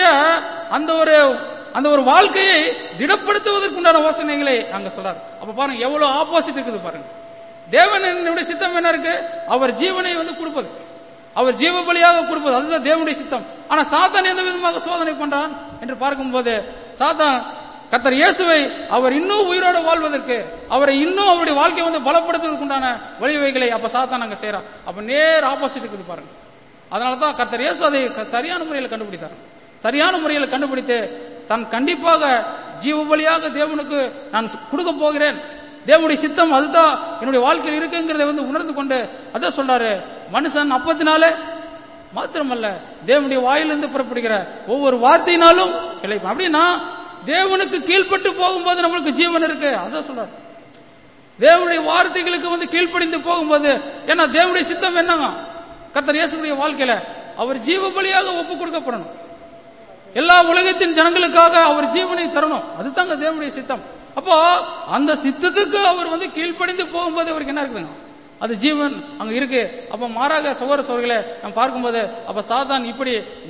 அந்த ஒரு வாழ்க்கையை திடப்படுத்துவதற்குண்டான யோசனைகளை அங்க சொல்றாரு. அப்ப பாருங்க எவ்வளவு ஆப்போசிட் இருக்குது பாருங்க. தேவனுடைய சித்தம் என்ன இருக்கு, அவர் ஜீவனை கொடுப்பது, அவர் ஜீவ பலியாக கொடுப்பது, அதுதான் தேவனுடைய சித்தம். ஆனா சாத்தான் எந்த விதமாக சோதனை பண்றான் என்று பார்க்கும்போது, சாத்தான் கர்த்தர் இயேசுவை அவர் இன்னும் உயிரோடு வாழ்வதற்கு, அவரை இன்னும் அவருடைய வாழ்க்கையை பலப்படுத்துவதற்கு உண்டான வழிவகைகளை அப்ப சாத்தான் அங்க செய்யறான். அப்ப நேர் ஆப்போசிட் இருக்குது பாருங்க. அதனாலதான் கர்த்தர் இயேசு அதை சரியான முறையில் கண்டுபிடித்தார். சரியான முறையில் கண்டுபிடித்து தான் கண்டிப்பாக ஜீவ பலியாக தேவனுக்கு நான் கொடுக்க போகிறேன், தேவனுடைய சித்தம் அதுதான் என்னுடைய வாழ்க்கையில் இருக்குங்கிறத உணர்ந்து கொண்டு அதான் சொல்றாரு, மனுஷன் அப்பத்தினாலே மாத்திரமல்ல தேவனுடைய வாயிலிருந்து புறப்படுகிற ஒவ்வொரு வார்த்தையினாலும் பிழைப்பான். அப்படின்னா தேவனுக்கு கீழ்பட்டு போகும்போது நம்மளுக்கு ஜீவன் இருக்கு, அதான் சொல்றாரு. தேவனுடைய வார்த்தைகளுக்கு கீழ்ப்படிந்து போகும்போது, ஏன்னா தேவனுடைய சித்தம் என்னங்க, கர்த்தர் இயேசுடைய வாழ்க்கையில அவர் ஜீவ பலியாக ஒப்பு கொடுக்கப்படணும், எல்லா உலகத்தின் ஜனங்களுக்காக அவர் ஜீவனை தரணும், அதுதாங்க தேவனுடைய சித்தம். அப்போ அந்த சித்தத்துக்கு அவர் கீழ்ப்படிந்து போகும்போது அவருக்கு என்ன இருக்குதுங்க, அது ஜீவன் அங்க இருக்கு. அப்ப மாறாக சகோதர சகோதரிகளே நாம் பார்க்கும்போது, அப்ப சாத்தான் இப்படி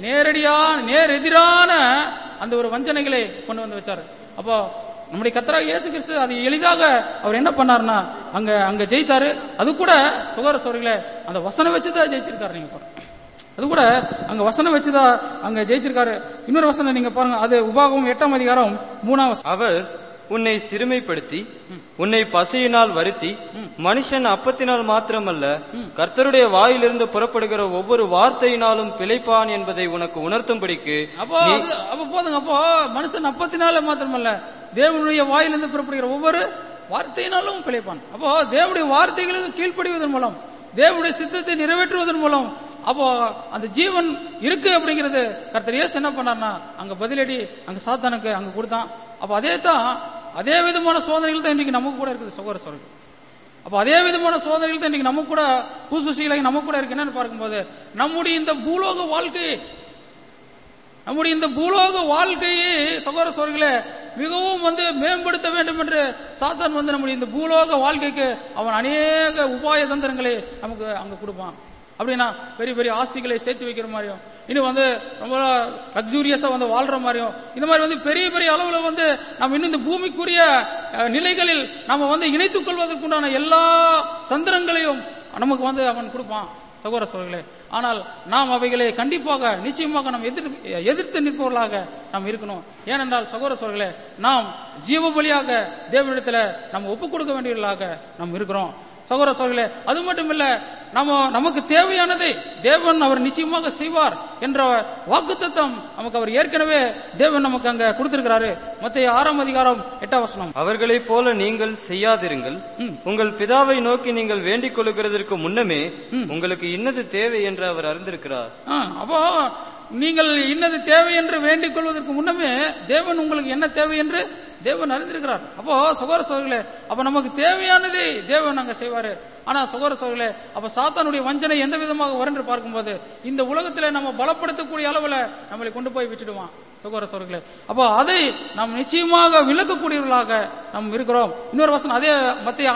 நேர் எதிரான அந்த ஒரு வஞ்சனைகளை கொண்டு வச்சாரு. அப்போ நம்முடைய கர்த்தராகிய இயேசு கிறிஸ்து அது எளிதாக அவர் என்ன பண்ணாருன்னா அங்க ஜெயித்தாரு. அது கூட சகோதர சகோதரிகளே அந்த வசனம் வச்சுதான் ஜெயிச்சிருக்காரு. நீங்க பாருங்க, அது கூட அங்க வசனம் வச்சுதான் அங்க ஜெயிச்சிருக்காரு. இன்னொரு வசனம் நீங்க பாருங்க, அது உபாகமம் 8ஆம் அதிகாரம் 3ஆம் வசனம். அவர் உன்னை சிறுமைப்படுத்தி உன்னை பசியினால் வருத்தி மனுஷன் அப்பத்தினால் மாத்திரமல்ல கர்த்தருடைய வாயிலிருந்து புறப்படுகிற ஒவ்வொரு வார்த்தையினாலும் பிழைப்பான் என்பதை உனக்கு உணர்த்தும்படிக்கு. அப்போ போதுங்க, அப்போ மனுஷன் அப்பத்தினால மாத்திரமல்ல தேவனுடைய வாயிலிருந்து புறப்படுகிற ஒவ்வொரு வார்த்தையினாலும் பிழைப்பான். அப்போ தேவனுடைய வார்த்தைகளுக்கு கீழ்ப்படிவதன் மூலம், தேவனுடைய சித்தத்தை நிறைவேற்றுவதன் மூலம் அப்போ அந்த ஜீவன் இருக்கு அப்படிங்கிறது கர்த்தர் இயேசு என்ன பண்ணார்னா அங்க பதிலடி அங்க சாத்தானுக்கு அங்க கொடுத்தான். அப்ப அதே விதமான சோதனைகள் தான் இன்னைக்கு நமக்கு கூட இருக்குது சகோதர சகோதரர்கள். அப்ப அதே விதமான சோதனைகள் தான் இன்னைக்கு நமக்கு கூட பூசுசிகளை நமக்கு கூட இருக்கு. என்னன்னு பார்க்கும்போது, நம்முடைய இந்த பூலோக வாழ்க்கையை சகோதர சகோதரிகளே மிகவும் மேம்படுத்த வேண்டும் என்று சாத்தான் நம்முடைய இந்த பூலோக வாழ்க்கைக்கு அவன் அநேக உபாய தந்திரங்களை நமக்கு அங்க கொடுப்பான். அப்படின்னா பெரிய பெரிய ஆஸ்திகளை சேர்த்து வைக்கிற மாதிரியும், இன்னும் ரொம்ப லக்ஸூரியஸா வாழ்ற மாதிரியும், இந்த மாதிரி பெரிய பெரிய அளவுல நம்ம இன்னும் இந்த பூமிக்குரிய நிலைகளில் நம்ம இணைத்துக் கொள்வதற்குண்டான எல்லா தந்திரங்களையும் நமக்கு அவன் கொடுப்பான் சகோதர சகோதரிகளே. ஆனால் நாம் அவைகளை கண்டிப்பாக நிச்சயமாக நாம் எதிர்த்து நிற்பவர்களாக நாம் இருக்கணும். ஏனென்றால் சகோதர சகோதரிகளே, நாம் ஜீவ பலியாக தேவனிடத்தில் நாம் ஒப்புக் கொடுக்க வேண்டியவர்களாக நாம் இருக்கிறோம். சகோதர சகோதரிகளே, அது மட்டும் இல்ல, நமக்கு தேவையானதை தேவன் அவர் நிச்சயமாக செய்வார் என்ற வாக்குத்தத்தம் நமக்கு அவர் ஏற்கனவே தேவன் நமக்கு அங்க கொடுத்திருக்கிறாரு. மத்தேயு 6:8. அவர்களைப் போல நீங்கள் செய்யாதிருங்கள், உங்கள் பிதாவை நோக்கி நீங்கள் வேண்டிக் கொள்ளுகிறதற்கு முன்னமே உங்களுக்கு இன்னது தேவை என்று அவர் அறிந்திருக்கிறார். அப்போ நீங்கள் இன்னது தேவை என்று வேண்டிக் கொள்வதற்கு முன்னமே தேவன் உங்களுக்கு என்ன தேவை என்று தேவன் அறிந்திருக்கிறார். அப்போ சகோதர சகோதரிகளே, அப்ப நமக்கு தேவையானதை தேவன் அங்க செய்வாரு. ஆனா சகோதர சகோதரிகளே, அப்ப சாத்தானுடைய வஞ்சனை எந்த விதமாக வரும் என்று பார்க்கும்போது இந்த உலகத்திலே நம்ம பலப்படுத்தக்கூடிய அளவுல நம்மளை கொண்டு போய் விட்டுடுவான். சகோதர சகோதரிகளே, அப்போ அதை நாம் நிச்சயமாக விலக்கக்கூடியவர்களாக நாம் இருக்கிறோம். இன்னொரு வசனம், அதே மத்தேயு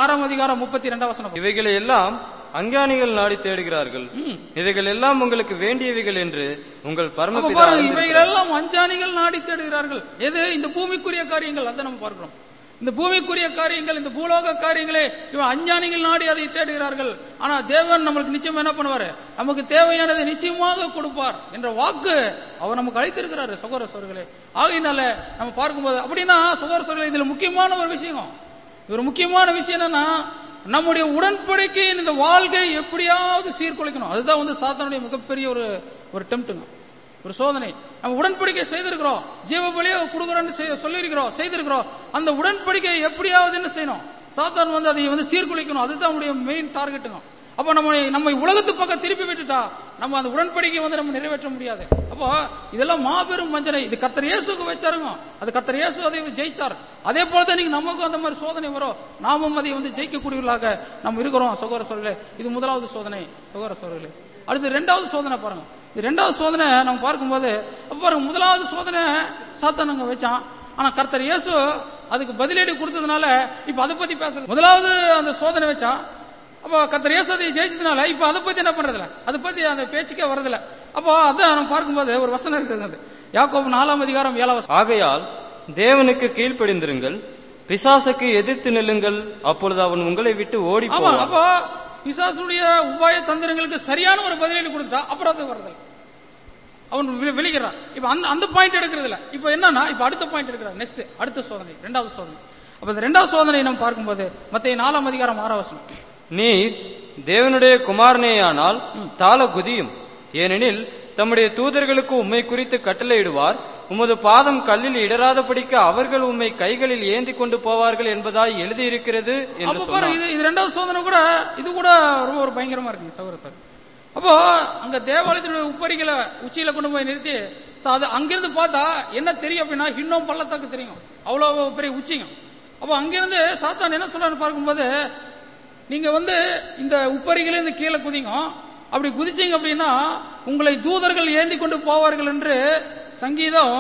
6:32. இவைகளை எல்லாம் அஞ்ஞானிகள் நாடி தேடுகிறார்கள், இவைகள் எல்லாம் உங்களுக்கு வேண்டியவைகள் என்று உங்கள் பரமபிதா. இவைகள் எல்லாம் அஞ்ஞானிகள் நாடி தேடுகிறார்கள். எது? இந்த பூமிக்குரிய காரியங்கள். அதை நம்ம பார்க்கிறோம். இந்த பூமிக்குரிய காரியங்கள், இந்த பூலோக காரியங்களே இவன் அஞ்ஞானிகள் நாடி அதை தேடுகிறார்கள். ஆனா தேவன் நம்மளுக்கு நிச்சயமா என்ன பண்ணுவாரு? நமக்கு தேவையானதை நிச்சயமாக கொடுப்பார் என்ற வாக்கு அவர் நமக்கு அளித்திருக்கிறாரு. சகோதர சகோதரிகளே, ஆகையினால நம்ம பார்க்கும்போது அப்படின்னா சகோதர சகோதரிகளே, இதுல முக்கியமான ஒரு விஷயம், ஒரு முக்கியமான விஷயம் என்னன்னா, நம்முடைய உடன்படிக்கையின் இந்த வாழ்க்கை எப்படியாவது சீர்குலைக்கணும். அதுதான் வந்து சாத்தானுடைய மிகப்பெரிய ஒரு டெம்ப்டுங்க, ஒரு சோதனை. நம்ம உடன்படிக்கை செய்திருக்கிறோம், ஜீவ பலியை கொடுக்குறோன்னு சொல்லியிருக்கிறோம், செய்திருக்கிறோம். அந்த உடன்படிக்கை எப்படியாவது என்ன செய்யணும்? சாத்தான் வந்து அதை வந்து சீர்குலைக்கணும். அதுதான் நம்முடைய மெயின் டார்கெட்டுங்க. அப்ப நம்ம உலகத்து பக்கம் திருப்பி விட்டுட்டா நம்ம அந்த உடன்படிக்கை வந்து நம்ம நிறைவேற்ற முடியாது. அப்போ இதெல்லாம் மாபெரும் வஞ்சனை. இது கர்த்தர் இயேசுக்கு வச்சாருங்க, அது கர்த்தர் இயேசு அதை ஜெயிச்சார். அதே போலதான் நீங்க நமக்கும் அந்த மாதிரி சோதனை வரும், நாமும் அதை வந்து ஜெயிக்கக்கூடியவர்களாக நம்ம இருக்கிறோம். சகோதர சகோதரிகளே, இது முதலாவது சோதனை. சகோதர சகோதரிகளே, அடுத்து இரண்டாவது சோதனை பாருங்க. இது இரண்டாவது சோதனை நம்ம பார்க்கும்போது பாருங்க, முதலாவது சோதனை சாத்தான் அங்க வச்சான், ஆனா கர்த்தர் இயேசு அதுக்கு பதிலடி கொடுத்ததுனால இப்ப அதை பத்தி பேச. முதலாவது அந்த சோதனை வச்சா, அப்போ கர்த்தர் இயேசு அதை ஜெயிச்சதுனால இப்ப அதை பத்தி என்ன பண்றதில்ல, அதை பத்தி அந்த பேச்சுக்கே வரதில்ல. அப்போ அதான் நம்ம பார்க்கும்போது ஒரு வசனம் இருக்குது, யாக்கோபு 4:7. ஆகையால் தேவனுக்கு கீழ்ப்படிந்திருங்கள், பிசாசுக்கு எதிர்த்து நில்லுங்கள், அப்பொழுது அவன் உங்களை விட்டு ஓடி போவான். அப்போ பிசாசுடைய உபாய தந்திரங்களுக்கு சரியான ஒரு பதிலடி கொடுத்துட்டா அப்புறம் அது வரதில்ல, அவன் வெளிக்கிறான். இப்ப அந்த பாயிண்ட் எடுக்கிறது இல்ல. இப்ப என்னன்னா, இப்ப அடுத்த பாயிண்ட் எடுக்கிறார். நெக்ஸ்ட் அடுத்த சோதனை, இரண்டாவது சோதனை. அப்ப இந்த இரண்டாவது சோதனை நம்ம பார்க்கும்போது மத்தேயு 4:6. நீர் தேவனுடைய குமாரனேயானால் தாள குதியும், ஏனெனில் தம்முடைய தூதர்களுக்கு உம்மை குறித்து கட்டளையிடுவார், உமது பாதம் கல்லில் இடராதபடிக்கு அவர்கள் உம்மை கைகளில் ஏந்தி கொண்டு போவார்கள் என்பதாய் எழுதியிருக்கிறது என்று சொன்னார். இது இரண்டாவது சோதனை கூட, இது கூட ரொம்ப ஒரு பயங்கரமா இருக்குங்க சகோதர சார். அப்போ அங்க தேவாலயத்தினுடைய உப்பரிகளை உச்சியில கொண்டு போய் நிறுத்தி, அது அங்கிருந்து பார்த்தா என்ன தெரியும் அப்படின்னா, இன்னும் பள்ளத்தாக்கு தெரியும், அவ்வளவு பெரிய உச்சிங்க. அப்போ அங்கிருந்து சாத்தான் என்ன சொல்றான்னு பார்க்கும்போது, நீங்க வந்து இந்த உப்பரிகளே இந்த கீழே குதிங்க, அப்படி குதிச்சீங்க அப்படின்னா உங்களை தூதர்கள் ஏந்தி கொண்டு போவார்கள் என்று சங்கீதம்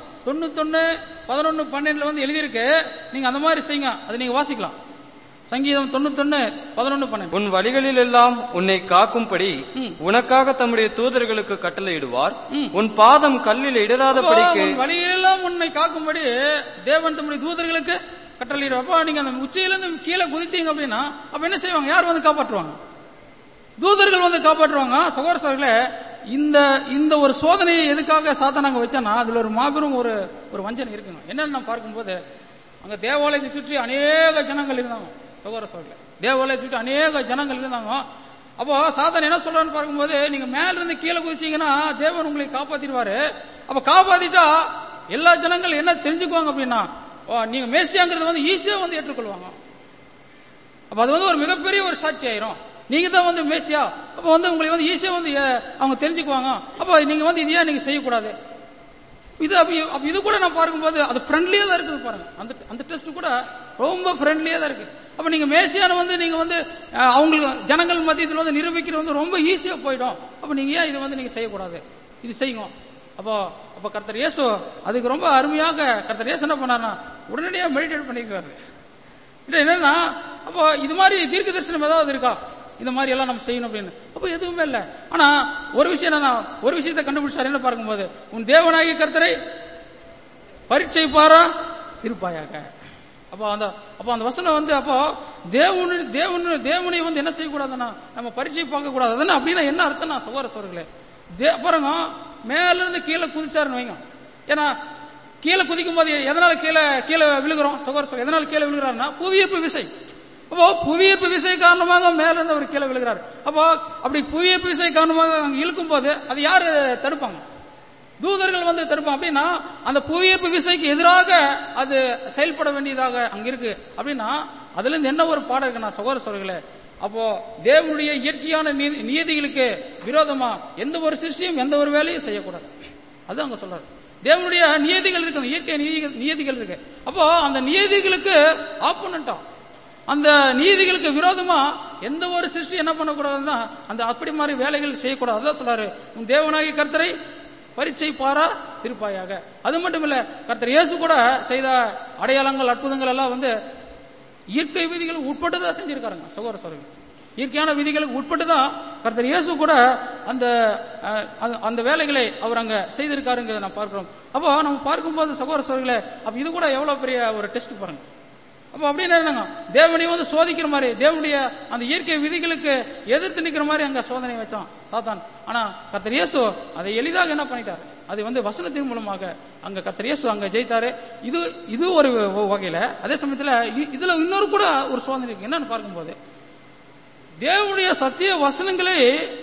91:11-12 வந்து எழுதியிருக்கு. நீங்க அந்த மாதிரி செய்யுங்க, அதை நீங்க வாசிக்கலாம். சங்கீதம் 91:11-12. உன் வழிகளில் எல்லாம் உன்னை காக்கும்படி உனக்காக தம்முடைய தூதர்களுக்கு கட்டளையிடுவார், உன் பாதம் கல்லில் இடராதபடிக்கு. வழிகளெல்லாம் உன்னை காக்கும்படி தேவன் தம்முடைய தூதர்களுக்கு கட்டளையிடுவார். அப்ப நீங்க அந்த உச்சியிலிருந்து கீழே குதித்தீங்க அப்படின்னா அப்ப என்ன செய்வாங்க? யார் வந்து காப்பாற்றுவாங்க? தூதர்கள் வந்து காப்பாற்றுவாங்க. சகோதர சகோதரிகளே, இந்த ஒரு சோதனையை எதுக்காக சாத்தானாங்க வச்சானா, அதுல ஒரு மாபெரும் ஒரு வஞ்சனை இருக்குங்க. என்னன்னு பார்க்கும்போது, அங்க தேவாலயத்தை சுற்றி அநேக ஜனங்கள் இருந்தாங்க. சகோதர சகோதரிகளே, தேவாலயத்தை சுற்றி அநேக ஜனங்கள் இருந்தாங்க. அப்போ சாத்தான் என்ன சொல்றான்னு பார்க்கும்போது, நீங்க மேல இருந்து கீழே குதிச்சீங்கன்னா தேவன் உங்களை காப்பாத்திடுவாரு. அப்ப காப்பாத்திட்டா எல்லா ஜனங்கள் என்ன தெரிஞ்சுக்குவாங்க அப்படின்னா, நீங்க மேசியாங்கிறது வந்து ஈஸியா வந்து ஏற்றுக்கொள்வாங்க. அப்ப அது வந்து ஒரு மிகப்பெரிய ஒரு சாட்சி ஆயிரும், நீங்க தான் வந்து மேசியா. அப்ப வந்து உங்களை வந்து ஈஸியா வந்து அவங்க தெரிஞ்சுக்குவாங்க. அப்ப நீங்க வந்து இதையா நீங்க செய்யக்கூடாது. இது கூட நான் பார்க்கும்போது அது ஃப்ரெண்ட்லியா தான் இருக்குது பாருங்க. அந்த டெஸ்ட் கூட ரொம்ப ஃப்ரெண்ட்லியா தான் இருக்கு. அப்ப நீங்க மேசியான வந்து நீங்க வந்து அவங்களுக்கு ஜனங்கள் மத்தியத்தில் வந்து நிரூபிக்கிறது வந்து ரொம்ப ஈஸியா போயிடும். அப்ப நீங்க ஏன் இது வந்து நீங்க செய்யக்கூடாது, இது செய்யுங்க. அப்ப கர்த்தர் இயேசு அதுக்கு ரொம்ப அருமையாக கர்த்தர் இயேசு என்ன பண்ணாருன்னா, உடனடியாக மெடிடேட் பண்ணிருக்காரு. என்னன்னா, அப்போ இது மாதிரி தீர்க்க தரிசனம் ஏதாவது இருக்கா, இந்த மாதிரி எல்லாம் நம்ம செய்யணும் அப்படின்னு? அப்ப எதுவுமே இல்லை. ஆனா ஒரு விஷயம் என்னன்னா, ஒரு விஷயத்தை கண்டுபிடிச்சாரு. என்ன பார்க்கும்போது, உன் தேவனாகிய கர்த்தரை பரீட்சை பாரா இருப்பாயாக. அப்போ அந்த வசனம் வந்து அப்போ தேவனை வந்து என்ன செய்யக்கூடாதுன்னா நம்ம பரீட்சை பார்க்க கூடாது. அதுன்னா அப்படின்னா என்ன அர்த்தம்னா சகோதர சகோதரர்களே, பாருங்க மேல இருந்து கீழே குதிச்சாருன்னு வைங்க. ஏன்னா கீழே குதிக்கும் போது எதனால கீழே விழுகிறோம் சகோதர சகோதரர்? எதனால கீழே விழுகிறாருன்னா புவியீர்ப்பு விசை. அப்போ புவியீர்ப்பு விசை காரணமாக மேல இருந்து அவர் கீழே விழுகிறார். அப்போ அப்படி புவியீர்ப்பு விசை காரணமாக அங்க இழுக்கும் போது அது யாரு தடுப்பாங்க? தூதர்கள் வந்து தடுப்பாங்க. அப்படின்னா அந்த புவியீர்ப்பு விசைக்கு எதிராக அது செயல்பட வேண்டியதாக அங்க இருக்கு. அப்படின்னா அதுல இருந்து என்ன ஒரு பாடம் இருக்குன்னா சகோதர சகோதரர்களே, அப்போ தேவனுடைய இயற்கையான நியதிகளுக்கு விரோதமா எந்த ஒரு சிருஷ்டியும் எந்த ஒரு வேலையும் செய்யக்கூடாது. அது அங்க சொல்றாரு. தேவனுடைய நியதிகள் இருக்கு, இயற்கை நியதிகள் இருக்கு. அப்போ அந்த நியதிகளுக்கு ஆப்போனண்டா, அந்த நீதிகளுக்கு விரோதமா எந்த ஒரு சிருஷ்டி என்ன பண்ணக்கூடாதுன்னா அந்த அப்படி மாதிரி வேலைகள் செய்யக்கூடாது. அதான் சொல்றாரு, உன் தேவனாகிய கர்த்தரை பரீட்சை பாரா திருப்பாயாக. அது மட்டும் இல்ல, கர்த்தர் இயேசு கூட செய்த அடையாளங்கள் அற்புதங்கள் எல்லாம் வந்து இயற்கை விதிகளுக்கு உட்பட்டுதான் செஞ்சிருக்காருங்க சகோதர சகோதரர்கள். இயற்கையான விதிகளுக்கு உட்பட்டுதான் கர்த்தர் இயேசு கூட அந்த வேலைகளை அவர் அங்க செய்திருக்காருங்கிறத நான் பார்க்கிறோம். அப்போ நம்ம பார்க்கும்போது சகோதர சகோதரர்களே, அப்ப இது கூட எவ்வளவு பெரிய ஒரு டெஸ்ட் பாருங்க. அப்ப அப்படின்னு என்னங்க, தேவனை வந்து சோதிக்கிற மாதிரி, தேவனுடைய அந்த இயற்கை விதிகளுக்கு எதிர்த்து நிக்கிற மாதிரி அங்க சோதனை வச்சான் சாத்தான். ஆனா கர்த்தர் இயேசு அதை எளிதாக என்ன பண்ணிட்டாரு, அது வந்து வசனத்தின் மூலமாக அங்க கர்த்தர் இயேசு அங்க ஜெயித்தாரு. இது ஒரு வகையில. அதே சமயத்துல இதுல இன்னொரு கூட ஒரு சோதனை இருக்கு. என்னன்னு பார்க்கும்போது, தேவனுடைய சத்திய வசனங்களே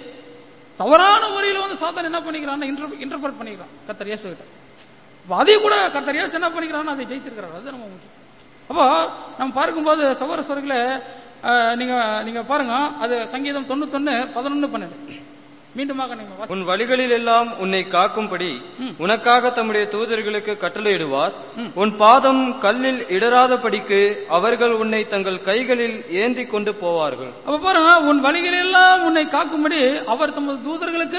தவறான முறையில வந்து சாத்தான் என்ன பண்ணிக்கிறான், இன்டர்பிரட் பண்ணிக்கிறான் கர்த்தர் இயேசு கிட்ட. அதையும் கூட கர்த்தர் இயேசு என்ன பண்ணிக்கிறான், அதை ஜெயித்திருக்கிறார். அது நம்ம முக்கியம். அப்போ நம்ம பார்க்கும்போது சகோதர சகோதரிகளே, நீங்க பாருங்க, அது சங்கீதம் 91:11-12 மீண்டுமாக நீங்க, உன் வழிகளில் எல்லாம் உன்னை காக்கும்படி உனக்காக தம்முடைய தூதர்களுக்கு கட்டளையிடுவார். உன் பாதம் கல்லில் இடராதபடிக்கு அவர்கள் உன்னை தங்கள் கைகளில் ஏந்தி கொண்டு போவார்கள். அப்ப பாருங்க, உன் வழிகளில் எல்லாம் உன்னை காக்கும்படி அவர் தமது தூதர்களுக்கு.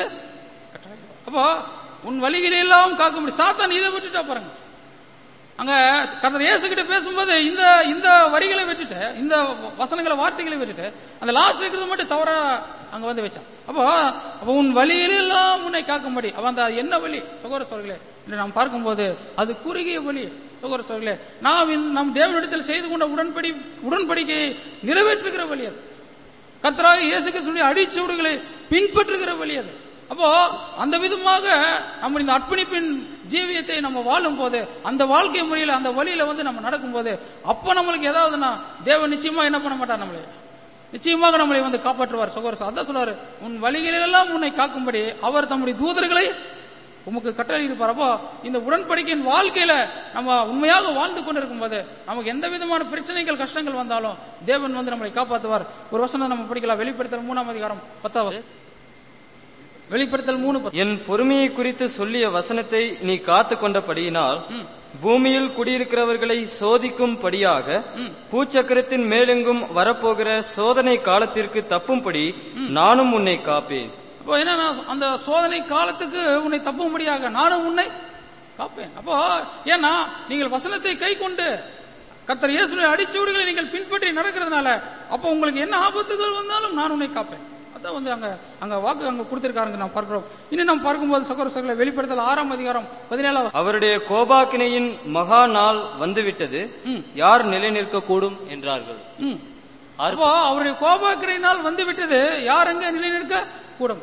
அப்போ உன் வழிகளில் எல்லாம் காக்கும்படி சாத்தான் இதை விட்டுட்டா பாருங்க. அங்க கர்த்தர் இயேசு கிட்ட பேசும்போது இந்த வரிகளை வச்சுட்டு, இந்த வசனங்களை வார்த்தைகளை வச்சுட்டு அந்த லாஸ்ட் இருக்கிறது மட்டும் தவறா அங்க வந்து வச்சான். அப்போ உன் வழியிலெல்லாம் உன்னை காக்கும்படி, அவன் அந்த என்ன வழி சகோதர சகோதரர்களே நாம் பார்க்கும்போது அது குறுகிய வழி சகோதர சகோதரர்களே. நம் தேவனிடத்தில் செய்து கொண்ட உடன்படிக்கையை நிறைவேற்றுகிற வழி அது. கர்த்தராக இயேசு கிறிஸ்துவின் அடிச்சுவடுகளை பின்பற்றுகிற வழி அது. அப்போ அந்த விதமாக நம்ம இந்த அர்ப்பணிப்பின் ஜீவியத்தை நம்ம வாழும் போது, அந்த வாழ்க்கை முறையில அந்த வழியில வந்து நம்ம நடக்கும் போது, அப்ப நம்மளுக்கு ஏதாவதுன்னா தேவன் நிச்சயமா என்ன பண்ண மாட்டார், நம்மளை நிச்சயமாக நம்மளை வந்து காப்பாற்றுவார் சகோதரர். அதான் சொல்றாரு, உன் வழிகளெல்லாம் உன்னை காக்கும்படி அவர் தம்முடைய தூதர்களை உமக்கு கட்டளை இருப்பார். அப்போ இந்த உடன்படிக்கையின் வாழ்க்கையில நம்ம உண்மையாக வாழ்ந்து கொண்டிருக்கும் போது நமக்கு எந்த விதமான பிரச்சனைகள் கஷ்டங்கள் வந்தாலும் தேவன் வந்து நம்மளை காப்பாற்றுவார். ஒரு வசனம் நம்ம படிக்கலாம், வெளிப்படுத்தல் 3:10. வெளிப்படுத்தல் 3. என் பொறுமையை குறித்து சொல்லிய வசனத்தை நீ காத்து கொண்டபடியினால் பூமியில் குடியிருக்கிறவர்களை சோதிக்கும்படியாக பூச்சக்கரத்தின் மேலெங்கும் வரப்போகிற சோதனை காலத்திற்கு தப்பும்படி நானும் உன்னை காப்பேன். அப்போ என்ன, அந்த சோதனை காலத்துக்கு உன்னை தப்பும்படியாக நானும் உன்னை காப்பேன். அப்போ ஏன்னா நீங்கள் வசனத்தை கை கொண்டு கர்த்தர் இயேசுவின் அடிச்சுவடுகளை நீங்கள் பின்பற்றி நடக்கிறதுனால அப்போ உங்களுக்கு என்ன ஆபத்துகள் வந்தாலும் நான் உன்னை காப்பேன். அதான் வந்து அங்க வாக்கு அங்க கொடுத்திருக்காங்க நாம் பார்க்கிறோம். இன்னும் நாம் பார்க்கும்போது சகோதர சகோதரர்களே, வெளிப்படுத்தல் 6:17 அவருடைய கோபாக்கினையின் மகா நாள் வந்துவிட்டது, யார் நிலை நிற்க கூடும் என்றார்கள். அப்போ அவருடைய கோபாக்கினை நாள் வந்து விட்டது, யார் அங்க நிலை நிற்க கூடும்?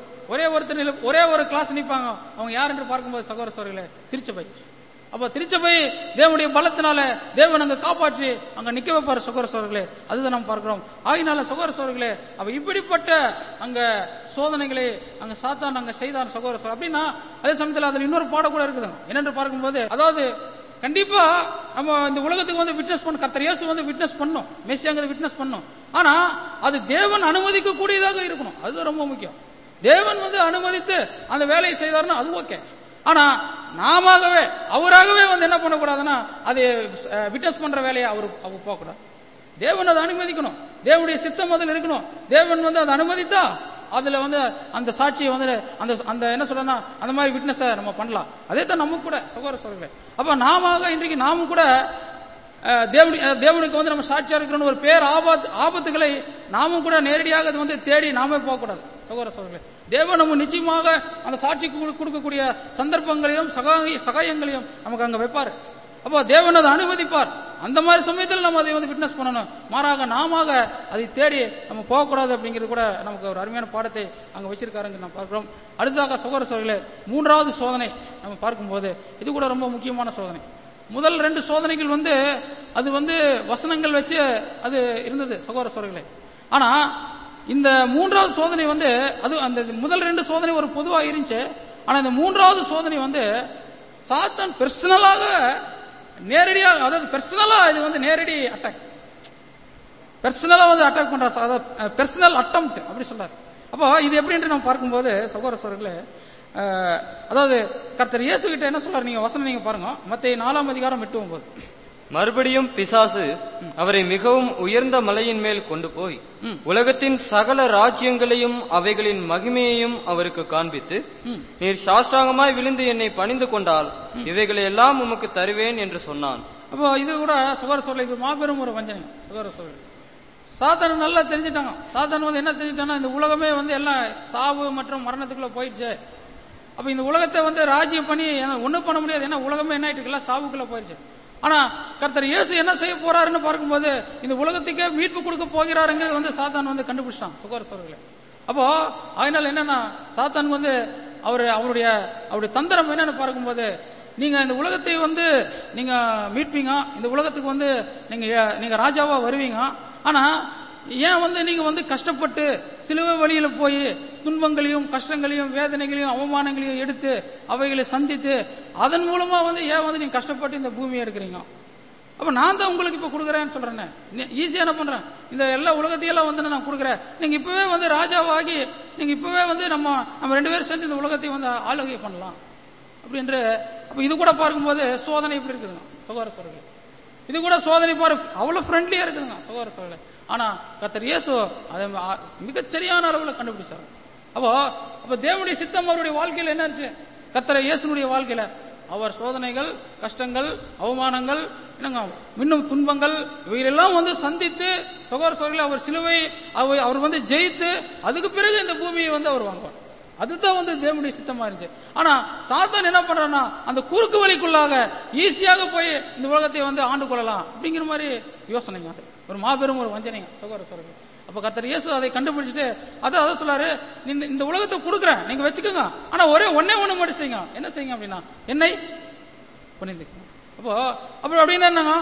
ஒரே ஒரு கிளாஸ் நிற்பாங்க. அவங்க யார் என்று பார்க்கும்போது சகோதர சகோதரர்களே, திருச்சபை. அப்ப திருச்சபை தேவனுடைய பலத்தினால தேவன் அங்க காப்பாற்றி அங்க நிக்க வைப்பாரு சகோதர சகோதரர்களே. அதுதான் நாம் பார்க்கிறோம். ஆகினால சகோதர சகோதரர்களே, அவ இப்படிப்பட்ட அங்க சோதனைகளை அங்க சாத்தான் அங்க செய்தான் சகோதர சகோதரர். அப்படின்னா அதே சமயத்தில் அதுல இன்னொரு பாடம் கூட இருக்குது. என்னென்று பார்க்கும்போது, அதாவது கண்டிப்பா நம்ம இந்த உலகத்துக்கு வந்து விட்னஸ் பண்ண, கர்த்தர் இயேசு வந்து விட்னஸ் பண்ணும், மெசியாங்கிறத விட்னஸ் பண்ணும். ஆனா அது தேவன் அனுமதிக்க கூடியதாக இருக்கணும். அது ரொம்ப முக்கியம். தேவன் வந்து அனுமதித்து அந்த வேலையை செய்தார்னா அது ஓகே. ஆனா நாமவே அவராகவே வந்து என்ன பண்ணக்கூடாதுன்னா அது விட்னஸ் பண்ற வேலையை அவர் போகக்கூடாது. தேவன் அதை அனுமதிக்கணும். தேவனுடைய சித்தம் அதில் இருக்கணும். தேவன் வந்து அதை அனுமதித்தா அதுல வந்து அந்த சாட்சியை வந்து அந்த என்ன சொல்றா அந்த மாதிரி விட்னஸை நம்ம பண்ணலாம். அதே தான் நமக்கு கூட சகோதர சகோதரர்களே. அப்ப இன்றைக்கு நாமும் கூட தேவனுக்கு வந்து நம்ம சாட்சியா இருக்கிறோம் ஒரு பேர் ஆபத்துகளை நாமும் கூட நேரடியாக அது வந்து தேடி நாமே போகக்கூடாது சகோதர சகோதரர்களே. தேவன் நம்ம நிச்சயமாக அந்த சாட்சிக்கு கொடுக்கக்கூடிய சந்தர்ப்பங்களையும் சகாயங்களையும் நமக்கு அங்க வைப்பார். அப்போ தேவன் அதை அனுமதிப்பார். அந்த மாதிரி சமயத்தில் நம்ம அதை வந்து விட்னஸ் பண்ணணும். மாறாக நாம அதை தேடி நம்ம போகக்கூடாது அப்படிங்கிறது கூட நமக்கு ஒரு அருமையான பாடத்தை அங்க வச்சிருக்காருங்க நம்ம பார்க்கிறோம். அடுத்ததாக சகோதர சகோதரிகளே, மூன்றாவது சோதனை நம்ம பார்க்கும்போது இது கூட ரொம்ப முக்கியமான சோதனை. முதல் 2 சோதனைகள் வந்து அது வந்து வசனங்கள் வச்சு அது இருந்தது சகோதர சகோதரிகளே. ஆனா இந்த மூன்றாவது சோதனை வந்து அது அந்த முதல் 2 சோதனை ஒரு பொதுவா இருந்துச்சு. ஆனா இந்த மூன்றாவது சோதனை வந்து சாத்தான் பர்சனலாக நேரடியாக, அதாவது பர்சனலா இது வந்து நேரடி அட்டாக், பர்சனலா வந்து அட்டாக் பண்ற, பர்சனல் அட்டெம்ப்ட் அப்படி சொல்றாரு. அப்போ இது எப்படின்னு நம்ம பார்க்கும்போது சகோதர சகோதரர்களே, அதாவது கர்த்தர் இயேசு கிட்ட என்ன சொல்றாரு, நீங்க வசனம் நீங்க பாருங்க, மத்தேயு 4:8-9. மறுபடியும் பிசாசு அவரை மிகவும் உயர்ந்த மலையின் மேல் கொண்டு போய் உலகத்தின் சகல ராஜ்யங்களையும் அவைகளின் மகிமையையும் அவருக்கு காண்பித்து, நீர் சாஷ்டாங்கமாய் விழுந்து என்னை பணிந்து கொண்டால் இவைகளை எல்லாம் உமக்கு தருவேன் என்று சொன்னான். அப்போ இது கூட சகோதர சகோதரர்களே, இது மாபெரும் ஒரு வஞ்சனை சகோதர சகோதரர்களே. சாத்தான் நல்லா தெரிஞ்சுட்டாங்க. சாத்தான் வந்து என்ன தெரிஞ்சுட்டாங்கன்னா, இந்த உலகமே வந்து எல்லாம் சாவு மற்றும் மரணத்துக்குள்ள போயிடுச்சு. அப்ப இந்த உலகத்தை வந்து ராஜ்யம் பண்ணி ஒண்ணும் பண்ண முடியாது. ஏன்னா உலகமே என்ன ஆயிட்டு எல்லாம் சாவுக்குள்ள போயிடுச்சு. ஆனா கர்த்தர் இயேசு என்ன செய்ய போறாருன்னு பார்க்கும்போது இந்த உலகத்துக்கே மீட்பு கொடுக்க போகிறாருங்கிறது வந்து சாத்தான் வந்து கண்டுபிடிச்சான் சகோதர சகோதரர்களே. அப்போ அதனால என்னன்னா, சாத்தான் வந்து அவருடைய தந்திரம் என்னன்னு பார்க்கும்போது, நீங்க இந்த உலகத்தை வந்து நீங்க மீட்பீங்க, இந்த உலகத்துக்கு வந்து நீங்க ராஜாவா வருவீங்க. ஆனா ஏன் வந்து நீங்க வந்து கஷ்டப்பட்டு சிலுவை வழியில போய் துன்பங்களையும் கஷ்டங்களையும் வேதனைகளையும் அவமானங்களையும் எடுத்து அவைகளை சந்தித்து அதன் மூலமா வந்து ஏன் வந்து நீங்க கஷ்டப்பட்டு இந்த பூமியை இருக்கிறீங்க? அப்ப நான் தான் உங்களுக்கு இப்ப கொடுக்குறேன்னு சொல்றேன். ஈஸியா என்ன பண்றேன், இந்த எல்லா உலகத்தையெல்லாம் வந்து நான் கொடுக்குறேன், நீங்க இப்பவே வந்து ராஜாவாகி நீங்க இப்பவே வந்து நம்ம 2 பேரும் சேர்ந்து இந்த உலகத்தை வந்து ஆளுகை பண்ணலாம் அப்படின்ற. அப்ப இது கூட பார்க்கும்போது சோதனை எப்படி இருக்குதுங்க சகோதர சகோதரர்களே, இது கூட சோதனை பாரு அவ்வளவு ஃப்ரெண்ட்லியா இருக்குதுங்க சகோதர சகோதரர்களே. ஆனா கர்த்தர் இயேசு அதை மிகச்சரியான அளவுல கண்டுபிடிச்சார். அப்ப தேவனுடைய சித்தம் அவருடைய வாழ்க்கையில என்ன இருந்துச்சு, கர்த்தர் இயேசுனுடைய வாழ்க்கையில அவர் சோதனைகள், கஷ்டங்கள், அவமானங்கள், இன்னும் துன்பங்கள் இவையெல்லாம் வந்து சந்தித்து சகோதர சகோதரர்களே அவர் சிலுவை அவர் வந்து ஜெயித்து அதுக்கு பிறகு இந்த பூமியை வந்து அவர் வாங்குவார். அதுதான் வந்து தேவனுடைய சித்தமா இருந்துச்சு. ஆனா சாத்தான் என்ன பண்றான்னா, அந்த குறுக்கு வழிக்குள்ளாக ஈஸியாக போய் இந்த உலகத்தை வந்து ஆண்டு கொள்ளலாம் அப்படிங்கிற மாதிரி யோசனைங்க. அது ஒரு மாபெரும் ஒரு வஞ்சனைங்க சகோதர சகோதரர்களே. அப்ப கர்த்தர் இயேசு அதை கண்டுபிடிச்சிட்டு அதை சொல்லாரு, இந்த உலகத்தை கொடுக்குறேன் நீங்க வச்சுக்கோங்க, ஆனா ஒன்னே ஒண்ணு மட்டும் செய்யுங்க. என்ன செய்யுங்க அப்படின்னா, என்னை பண்ணிருக்கீங்க. அப்போ அப்படின்னு என்னங்க,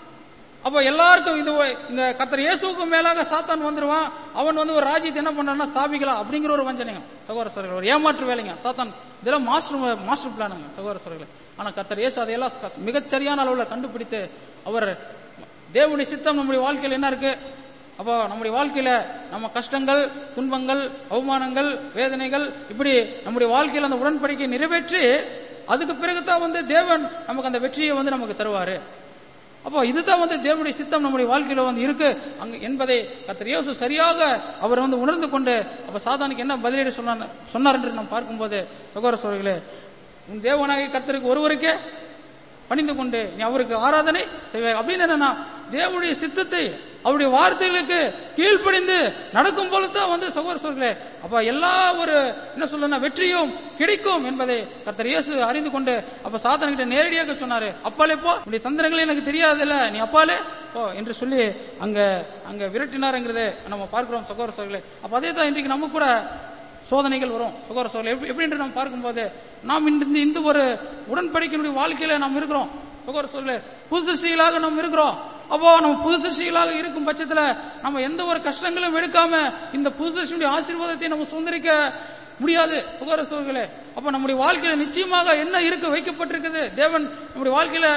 அப்ப எல்லாருக்கும் இந்த கர்த்தர் இயேசுக்கு மேலாக சாத்தான் வந்துருவான், அவன் வந்து ஒரு ராஜ்யத்தை என்ன பண்றான்னா ஸ்தாபிக்கலாம் அப்படிங்கிற ஒரு வஞ்சனைங்க சகோதர சகோதரர்களே. ஒரு ஏமாற்று வேலைங்க சாத்தான். இதெல்லாம் மாஸ்டர் பிளானுங்க சகோதர சகோதரர்களே. ஆனா கர்த்தர் இயேசு அதையெல்லாம் மிகச்சரியான அளவுல கண்டுபிடித்து அவர் தேவனுடைய சித்தம் நம்முடைய வாழ்க்கையில் என்ன இருக்கு, அப்போ நம்முடைய வாழ்க்கையில நம்ம கஷ்டங்கள், துன்பங்கள், அவமானங்கள், வேதனைகள் இப்படி நம்முடைய வாழ்க்கையில அந்த உடன்படிக்கையை நிறைவேற்றி அதுக்கு பிறகுதான் வந்து தேவன் நமக்கு அந்த வெற்றியை வந்து நமக்கு தருவாரு. அப்போ இதுதான் வந்து தேவனுடைய சித்தம் நம்முடைய வாழ்க்கையில வந்து இருக்கு அங்க என்பதை கர்த்தர் இயேசு சரியாக அவர் வந்து உணர்ந்து கொண்டு அப்ப சாத்தானுக்கு என்ன பதிலீடு சொன்னார் என்று நாம் பார்க்கும்போது சகோதர சகோதரிகளே, உன் தேவனாகிய கர்த்தருக்கு ஒருவருக்கே பணிந்து கொண்டு நீ அவருக்கு ஆராதனை செய்வாய் அப்படின்னு என்னன்னா, தேவனுடைய சித்தத்தை அவருடைய வார்த்தைகளுக்கு கீழ்ப்படிந்து நடக்கும் போலதான் வந்து சகோதர சகோதரர்களே அப்ப எல்லா ஒரு என்ன சொல்ல வெற்றியும் கிடைக்கும் என்பதை கர்த்தர் இயேசு அறிந்து கொண்டு அப்ப சாத்தான் கிட்ட நேரடியாக சொன்னாரு, அப்பாலே போ, உன்னுடைய தந்திரங்களே எனக்கு தெரியாது இல்ல, நீ அப்பாலே போ என்று சொல்லி அங்க விரட்டினாருங்கிறத நம்ம பார்க்கிறோம் சகோதர சகோதரர்களே. அப்ப அதே தான் இன்றைக்கு நம்ம கூட சோதனைகள் வரும் சகோதர சகோதரர்களே. எப்படி என்று நாம் பார்க்கும்போது நாம் இந்த ஒரு உடன்படிக்கையினுடைய வாழ்க்கையில நாம் இருக்கிறோம் சகோதர சகோதரர்களே, புது சிருஷ்டிகளாக நாம் இருக்கிறோம். அப்போ நம்ம புது சிருஷ்டிகளாக இருக்கும் பட்சத்துல நம்ம எந்த ஒரு கஷ்டங்களும் எடுக்காம இந்த புது சிருஷ்டியுடைய ஆசீர்வாதத்தை நம்ம சுதந்திரிக்க முடியாது சகோதர சகோதரர்களே. அப்ப நம்முடைய வாழ்க்கையில நிச்சயமாக என்ன வைக்கப்பட்டிருக்குது, தேவன் நம்முடைய வாழ்க்கையில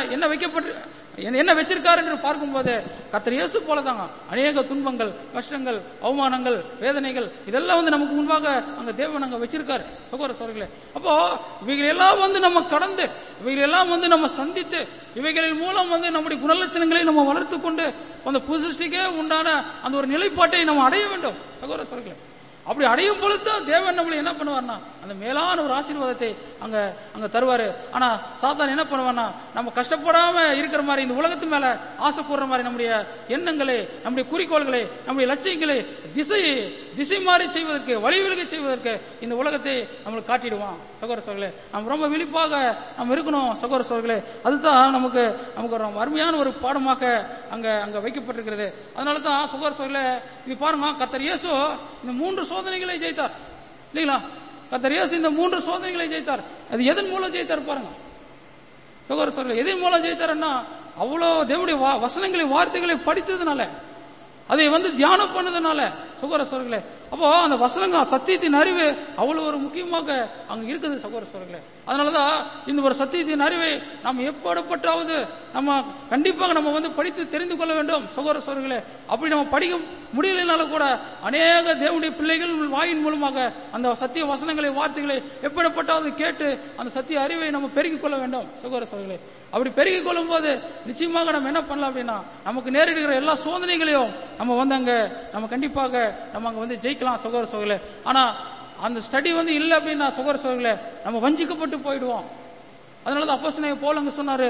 என்ன வச்சிருக்காரு என்று பார்க்கும்போது கர்த்தர் இயேசு போலதாங்க அநேக துன்பங்கள், கஷ்டங்கள், அவமானங்கள், வேதனைகள் இதெல்லாம் வந்து நமக்கு முன்பாக அங்க தேவன் அங்க வச்சிருக்காரு சகோதர சகோதரர்களே. அப்போ இவைகள் எல்லாம் வந்து நம்ம கடந்து, இவைகள் எல்லாம் வந்து நம்ம சந்தித்து, இவைகளின் மூலம் வந்து நம்முடைய குணலட்சணங்களை நம்ம வளர்த்து கொண்டு அந்த புது சிருஷ்டிக்கே உண்டான அந்த ஒரு நிலைப்பாட்டை நம்ம அடைய வேண்டும் சகோதர சகோதரர்களே. அப்படி அடையும் பொழுதுதான் தேவன் நம்மளை என்ன பண்ணுவார்னா அந்த மேலான ஒரு ஆசீர்வாதத்தை அங்க தருவாரு. ஆனா சாத்தான் என்ன பண்ணுவார்னா, நம்ம கஷ்டப்படாம இருக்கிற மாதிரி இந்த உலகத்து மேல ஆசை போடுற மாதிரி நம்முடைய எண்ணங்களை, நம்முடைய குறிக்கோள்களை, நம்முடைய லட்சியங்களை, திசையை திசை மாறி செய்வதற்கு, வழிவிலகை செய்வதற்கு இந்த உலகத்தை நம்மளுக்கு காட்டிடுவான். சகோதர சகோதரர்களே, நம்ம ரொம்ப விழிப்பாக நம்ம இருக்கணும். சகோதர சகோதரர்களே, அதுதான் நமக்கு ஒரு அருமையான ஒரு பாடமாக அங்க வைக்கப்பட்டிருக்கிறது. அதனாலதான் சகோதர சகோதரர்களே, இது பாருங்க, கர்த்தர் இயேசு இந்த 3 சோதனைகளை ஜெயித்தார் இல்லீங்களா? கர்த்தர் இயேசு இந்த 3 சோதனைகளை ஜெயித்தார். அது எதன் மூலம் ஜெயித்தார் பாருங்க சகோதர சகோதரர்களே. எதன் மூலம் ஜெயித்தாருன்னா, அவ்வளவு தேவனுடைய வசனங்களை, வார்த்தைகளை படித்ததுனால, அதை தியானம் பண்ணதுனால சகோதர சகோதரர்களே. அப்போ அந்த வசனங்கள், சத்தியத்தின் அறிவு அவ்வளவு ஒரு முக்கியமாக அங்க இருக்குது சகோதர சகோதரர்களே. அதனாலதான் இந்த ஒரு சத்தியத்தின் அறிவை நாம் எப்படிப்பட்டாவது நம்ம கண்டிப்பாக நம்ம படித்து தெரிந்து கொள்ள வேண்டும் சகோதர சகோதரர்களே. அப்படி நம்ம படிக்க முடியலனாலும் கூட அநேக தேவனுடைய பிள்ளைகள் வாயின் மூலமாக அந்த சத்திய வசனங்களை, வார்த்தைகளை எப்படிப்பட்டாவது கேட்டு அந்த சத்திய அறிவை நம்ம பெருக்கிக் கொள்ள வேண்டும் சகோதர சகோதரர்களே. அப்படி பெருகிக் கொள்ளும் போது நிச்சயமாக நம்ம என்ன பண்ணலாம் அப்படின்னா, நமக்கு நேரிடுகிற எல்லா சோதனைகளையும் நம்ம நம்ம கண்டிப்பாக நம்ம அங்க ஜெயிக்கலாம் சகோதர சகோதரர்களே. ஆனா அந்த ஸ்டடி இல்ல அப்படின்னா சகோதர சகோதரர்களே, நம்ம வஞ்சிக்கப்பட்டு போயிடுவோம். அதனாலதான் அப்போஸ்தலனாகிய பவுல் அங்க சொன்னாரு,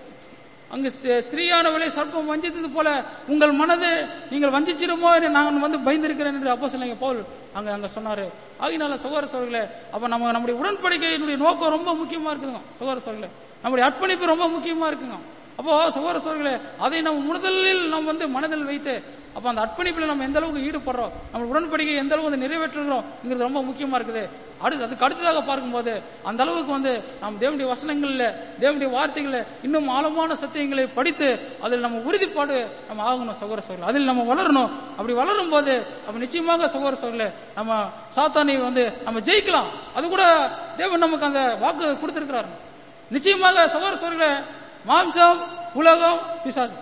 அங்கு ஸ்திரீயானவளை சர்ப்பம் வஞ்சித்தது போல உங்கள் மனதை நீங்கள் வஞ்சிச்சிருமோ நான் பயந்திருக்கிறேன் என்று அப்போஸ்தலனாகிய பவுல் அங்க சொன்னாரு. ஆகினால சகோதர சகோதரர்களே, அப்ப நம்முடைய உடன்படிக்கையினுடைய நோக்கம் ரொம்ப முக்கியமா இருக்குங்க சகோதர சகோதரர்களே. நம்முடைய அர்ப்பணிப்பு ரொம்ப முக்கியமா இருக்குங்க. அப்போ சகோதர சகோதரர்களே, அதை நம்ம முதலில் நம்ம மனதில் வைத்து, அப்ப அந்த அர்ப்பணிப்பில் நம்ம எந்த அளவுக்கு ஈடுபடுறோம், நம்ம உடன்படிக்கை எந்த அளவுக்கு நிறைவேற்றுகிறோம் ரொம்ப முக்கியமா இருக்குது. அதுக்கு அடுத்ததாக பார்க்கும்போது அந்த அளவுக்கு நாம் தேவனுடைய வசனங்கள்ல, தேவனுடைய வார்த்தைகள்ல இன்னும் ஆழமான சத்தியங்களை படித்து அதில் நம்ம உறுதிப்பாடு நம்ம ஆகணும் சகோதர சகோதரர்களே. அதில் நம்ம வளரணும். அப்படி வளரும் போது அப்ப நிச்சயமாக சகோதர சகோதரர்களே, நம்ம சாத்தானை நம்ம ஜெயிக்கலாம். அது கூட தேவன் நமக்கு அந்த வாக்கு கொடுத்திருக்கிறார். நிச்சயமாக சகோதர சகோதரர்களே, மாம்சம், உலகம், பிசாசு.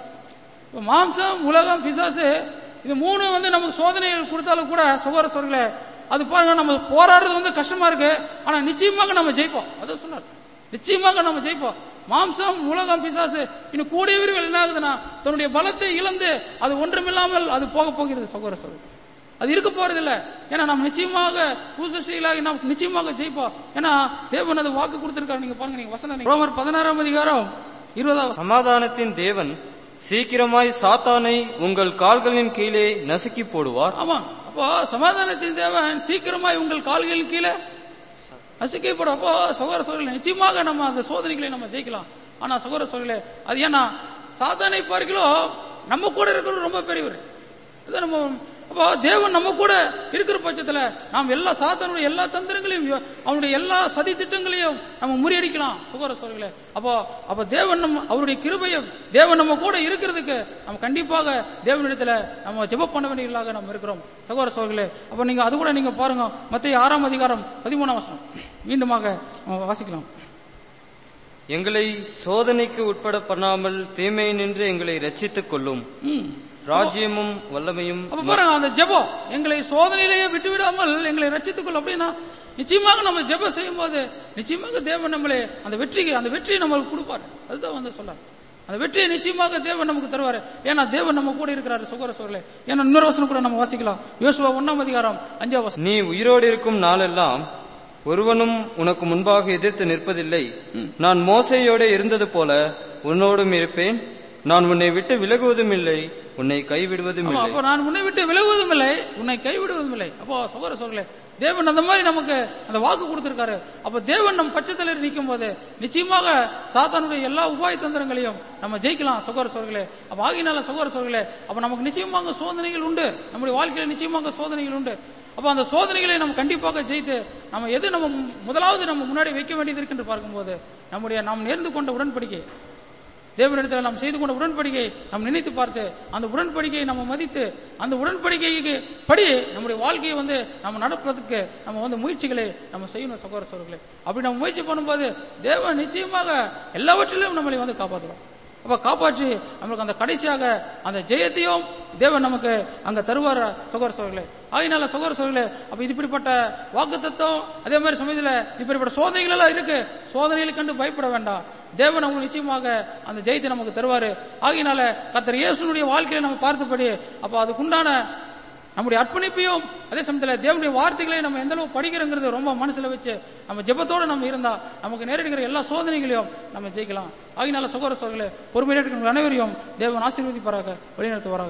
மாம்சம், உலகம், பிசாசு, இது 3 நமக்கு சோதனைகள் கொடுத்தாலும் கூட சகோதர சகோதரர்களே, அது பாருங்க, நம்ம போராடுறது கஷ்டமா இருக்கு. ஆனா நிச்சயமாக நம்ம ஜெயிப்போம். அதான் சொன்னார், நிச்சயமாக நம்ம ஜெயிப்போம். மாம்சம், உலகம், பிசாசு இன்னும் கூடிய விரைவில் என்ன ஆகுதுன்னா, தன்னுடைய பலத்தை இழந்து அது ஒன்றுமில்லாமல் அது போகிறது சகோதர சகோதரர்களே. அது இருக்க போறதில்லை. ஏன்னா நம்ம நிச்சயமாக பூசைகளாகி நாம் நிச்சயமாக ஜெயிப்போம். ஏன்னா தேவன் அது வாக்கு கொடுத்திருக்காரு. நீங்க பாருங்க, நீங்க வசனம் ரோமர் 16ஆம் அதிகாரம் 20வது. சமாதானத்தின் தேவன் சீக்கிரமாய் சாத்தானை உங்கள் கால்களின் கீழே நசுக்கி போடுவார். ஆமா, அப்போ சமாதானத்தின் தேவன் சீக்கிரமாய் உங்கள் கால்களின் கீழே நசுக்கி போடும். அப்போ சகோதர சகோதரர்களே, நிச்சயமாக நம்ம அந்த சோதனைகளை நம்ம ஜெயிக்கலாம். ஆனா சகோதர சகோதரர்களே, அது ஏன்னா சாத்தானை பார்க்கலாம் நம்ம கூட இருக்கிறது ரொம்ப பெரியவர். நம்ம அப்போ தேவன் நம்ம கூட இருக்கிற பட்சத்துல நாம் எல்லா சாத்தானுடைய எல்லா தந்திரங்களையும், அவனுடைய எல்லா சதி திட்டங்களையும் நம்ம முறியடிக்கலாம் சகோதர சகோதரர்களே. அப்ப தேவன் அவருடைய கிருபையும், தேவன் நம்ம கூட இருக்கிறதுக்கு நம்ம கண்டிப்பாக தேவனிடத்துல நம்ம ஜெபம் பண்ண வேண்டியவர்களாக நம்ம இருக்கிறோம் சகோதர சகோதரர்களே. அப்ப நீங்க அது கூட நீங்க பாருங்க, மத்தேயு 6ஆம் அதிகாரம் 13ஆம் வசனம் மீண்டுமாக வாசிக்கலாம். எங்களை சோதனைக்கு உட்பட பண்ணாமல் தீமையை நின்று எங்களை ரட்சித்துக் கொள்ளும் ராஜ்யமும் வல்லமையும். அப்ப பாருங்க, அந்த ஜெபம் எங்களை சோதனையிலேயே விட்டு விடாமல் எங்களை ரட்சித்துக் கொள்ளும் அப்படின்னா, நிச்சயமாக நம்ம ஜெபம் செய்யும் போது நிச்சயமாக தேவன் நம்மளே அந்த வெற்றியை நம்மளுக்கு கொடுப்பாரு. அதுதான் சொல்றாரு, அந்த வெற்றியை நிச்சயமாக தேவன் நமக்கு தருவாரு. ஏன்னா தேவன் நம்ம கூட இருக்கிறாரு சகோதர சகோதரர்களே. ஏன்னா இன்னொரு வசனம் கூட நம்ம வாசிக்கலாம், யோசுவா 1ஆம் அதிகாரம் 5ஆம் வசனம். நீ உயிரோடு இருக்கும் நாளெல்லாம் ஒருவனும் உனக்கு முன்பாக எதிர்த்து நிற்பதில்லை. நான் மோசேயோடு இருந்தது போல உன்னோடும் இருப்பேன். நான் உன்னை விட்டு விலகுவதும் இல்லை, உன்னை கைவிடுவதும் இல்லை. அப்போ நான் உன்னை விட்டு விலகுவதும் இல்லை, உன்னை கைவிடுவதும் இல்லை. அப்போ சகோதர சகோதரர்களே, தேவன் அந்த மாதிரி நமக்கு அந்த வாக்கு கொடுத்திருக்காரு. அப்ப தேவன் நம் பட்சத்தில் நிற்கும் போது நிச்சயமாக சாத்தானுடைய எல்லா உபாய தந்திரங்களையும் நம்ம ஜெயிக்கலாம் சகோதர சகோதரர்களே. அப்ப ஆகினால சகோதர சகோதரர்களே, அப்ப நமக்கு நிச்சயமாக சோதனைகள் உண்டு, நம்முடைய வாழ்க்கையில நிச்சயமாக சோதனைகள் உண்டு. அப்ப அந்த சோதனைகளை நம்ம கண்டிப்பாக ஜெயித்து நம்ம எது நம்ம முதலாவது நம்ம முன்னாடி வைக்க வேண்டியது இருக்கு என்று பார்க்கும்போது, நாம் நேர்ந்து கொண்ட உடன்படிக்கை, தேவனிடத்தில் நாம் செய்து கொண்ட உடன்படிக்கை நாம் நினைத்து பார்த்து அந்த உடன்படிக்கையை நம்ம மதித்து அந்த உடன்படிக்கைக்கு படி நம்முடைய வாழ்க்கையை நம்ம நடப்பதற்கு நம்ம முயற்சிகளை நம்ம செய்யணும் சகோதர சகோதரர்களே. அப்படி நம்ம முயற்சி பண்ணும்போது தேவன் நிச்சயமாக எல்லாவற்றிலும் நம்மளை காப்பாற்றுவோம். அப்ப காப்பாற்றி நம்மளுக்கு அந்த கடைசியாக அந்த ஜெயத்தையும் தேவன் நமக்கு அங்க தருவார் சகோதர சகோதரர்களே. ஆகினால சகோதர சகோதரர்களே, அப்ப இப்படிப்பட்ட வாக்குத்தத்தம், அதே மாதிரி சமயத்துல இப்படிப்பட்ட சோதனைகள் எல்லாம் இருக்கு. சோதனைகளை கண்டு பயப்பட வேண்டாம். தேவன் அவங்க நிச்சயமாக அந்த ஜெயத்தை நமக்கு தருவாரு. ஆகினால கர்த்தர் இயேசுனுடைய வாழ்க்கையை நம்ம பார்த்தபடி அப்ப அதுக்குண்டான நம்முடைய அர்ப்பணிப்பையும் அதே சமயத்துல தேவனுடைய வார்த்தைகளை நம்ம எந்த அளவு படிக்கிறோங்கிறது ரொம்ப மனசுல வச்சு நம்ம ஜெபத்தோட நம்ம இருந்தா நமக்கு நேரிடுகிற எல்லா சோதனைகளையும் நம்ம ஜெயிக்கலாம். ஆகினால சகோதர சகோதரர்களே, பொறுமையாக அனைவரையும் தேவன் ஆசீர்வதிப்பாராக, வழிநடத்துவாராக.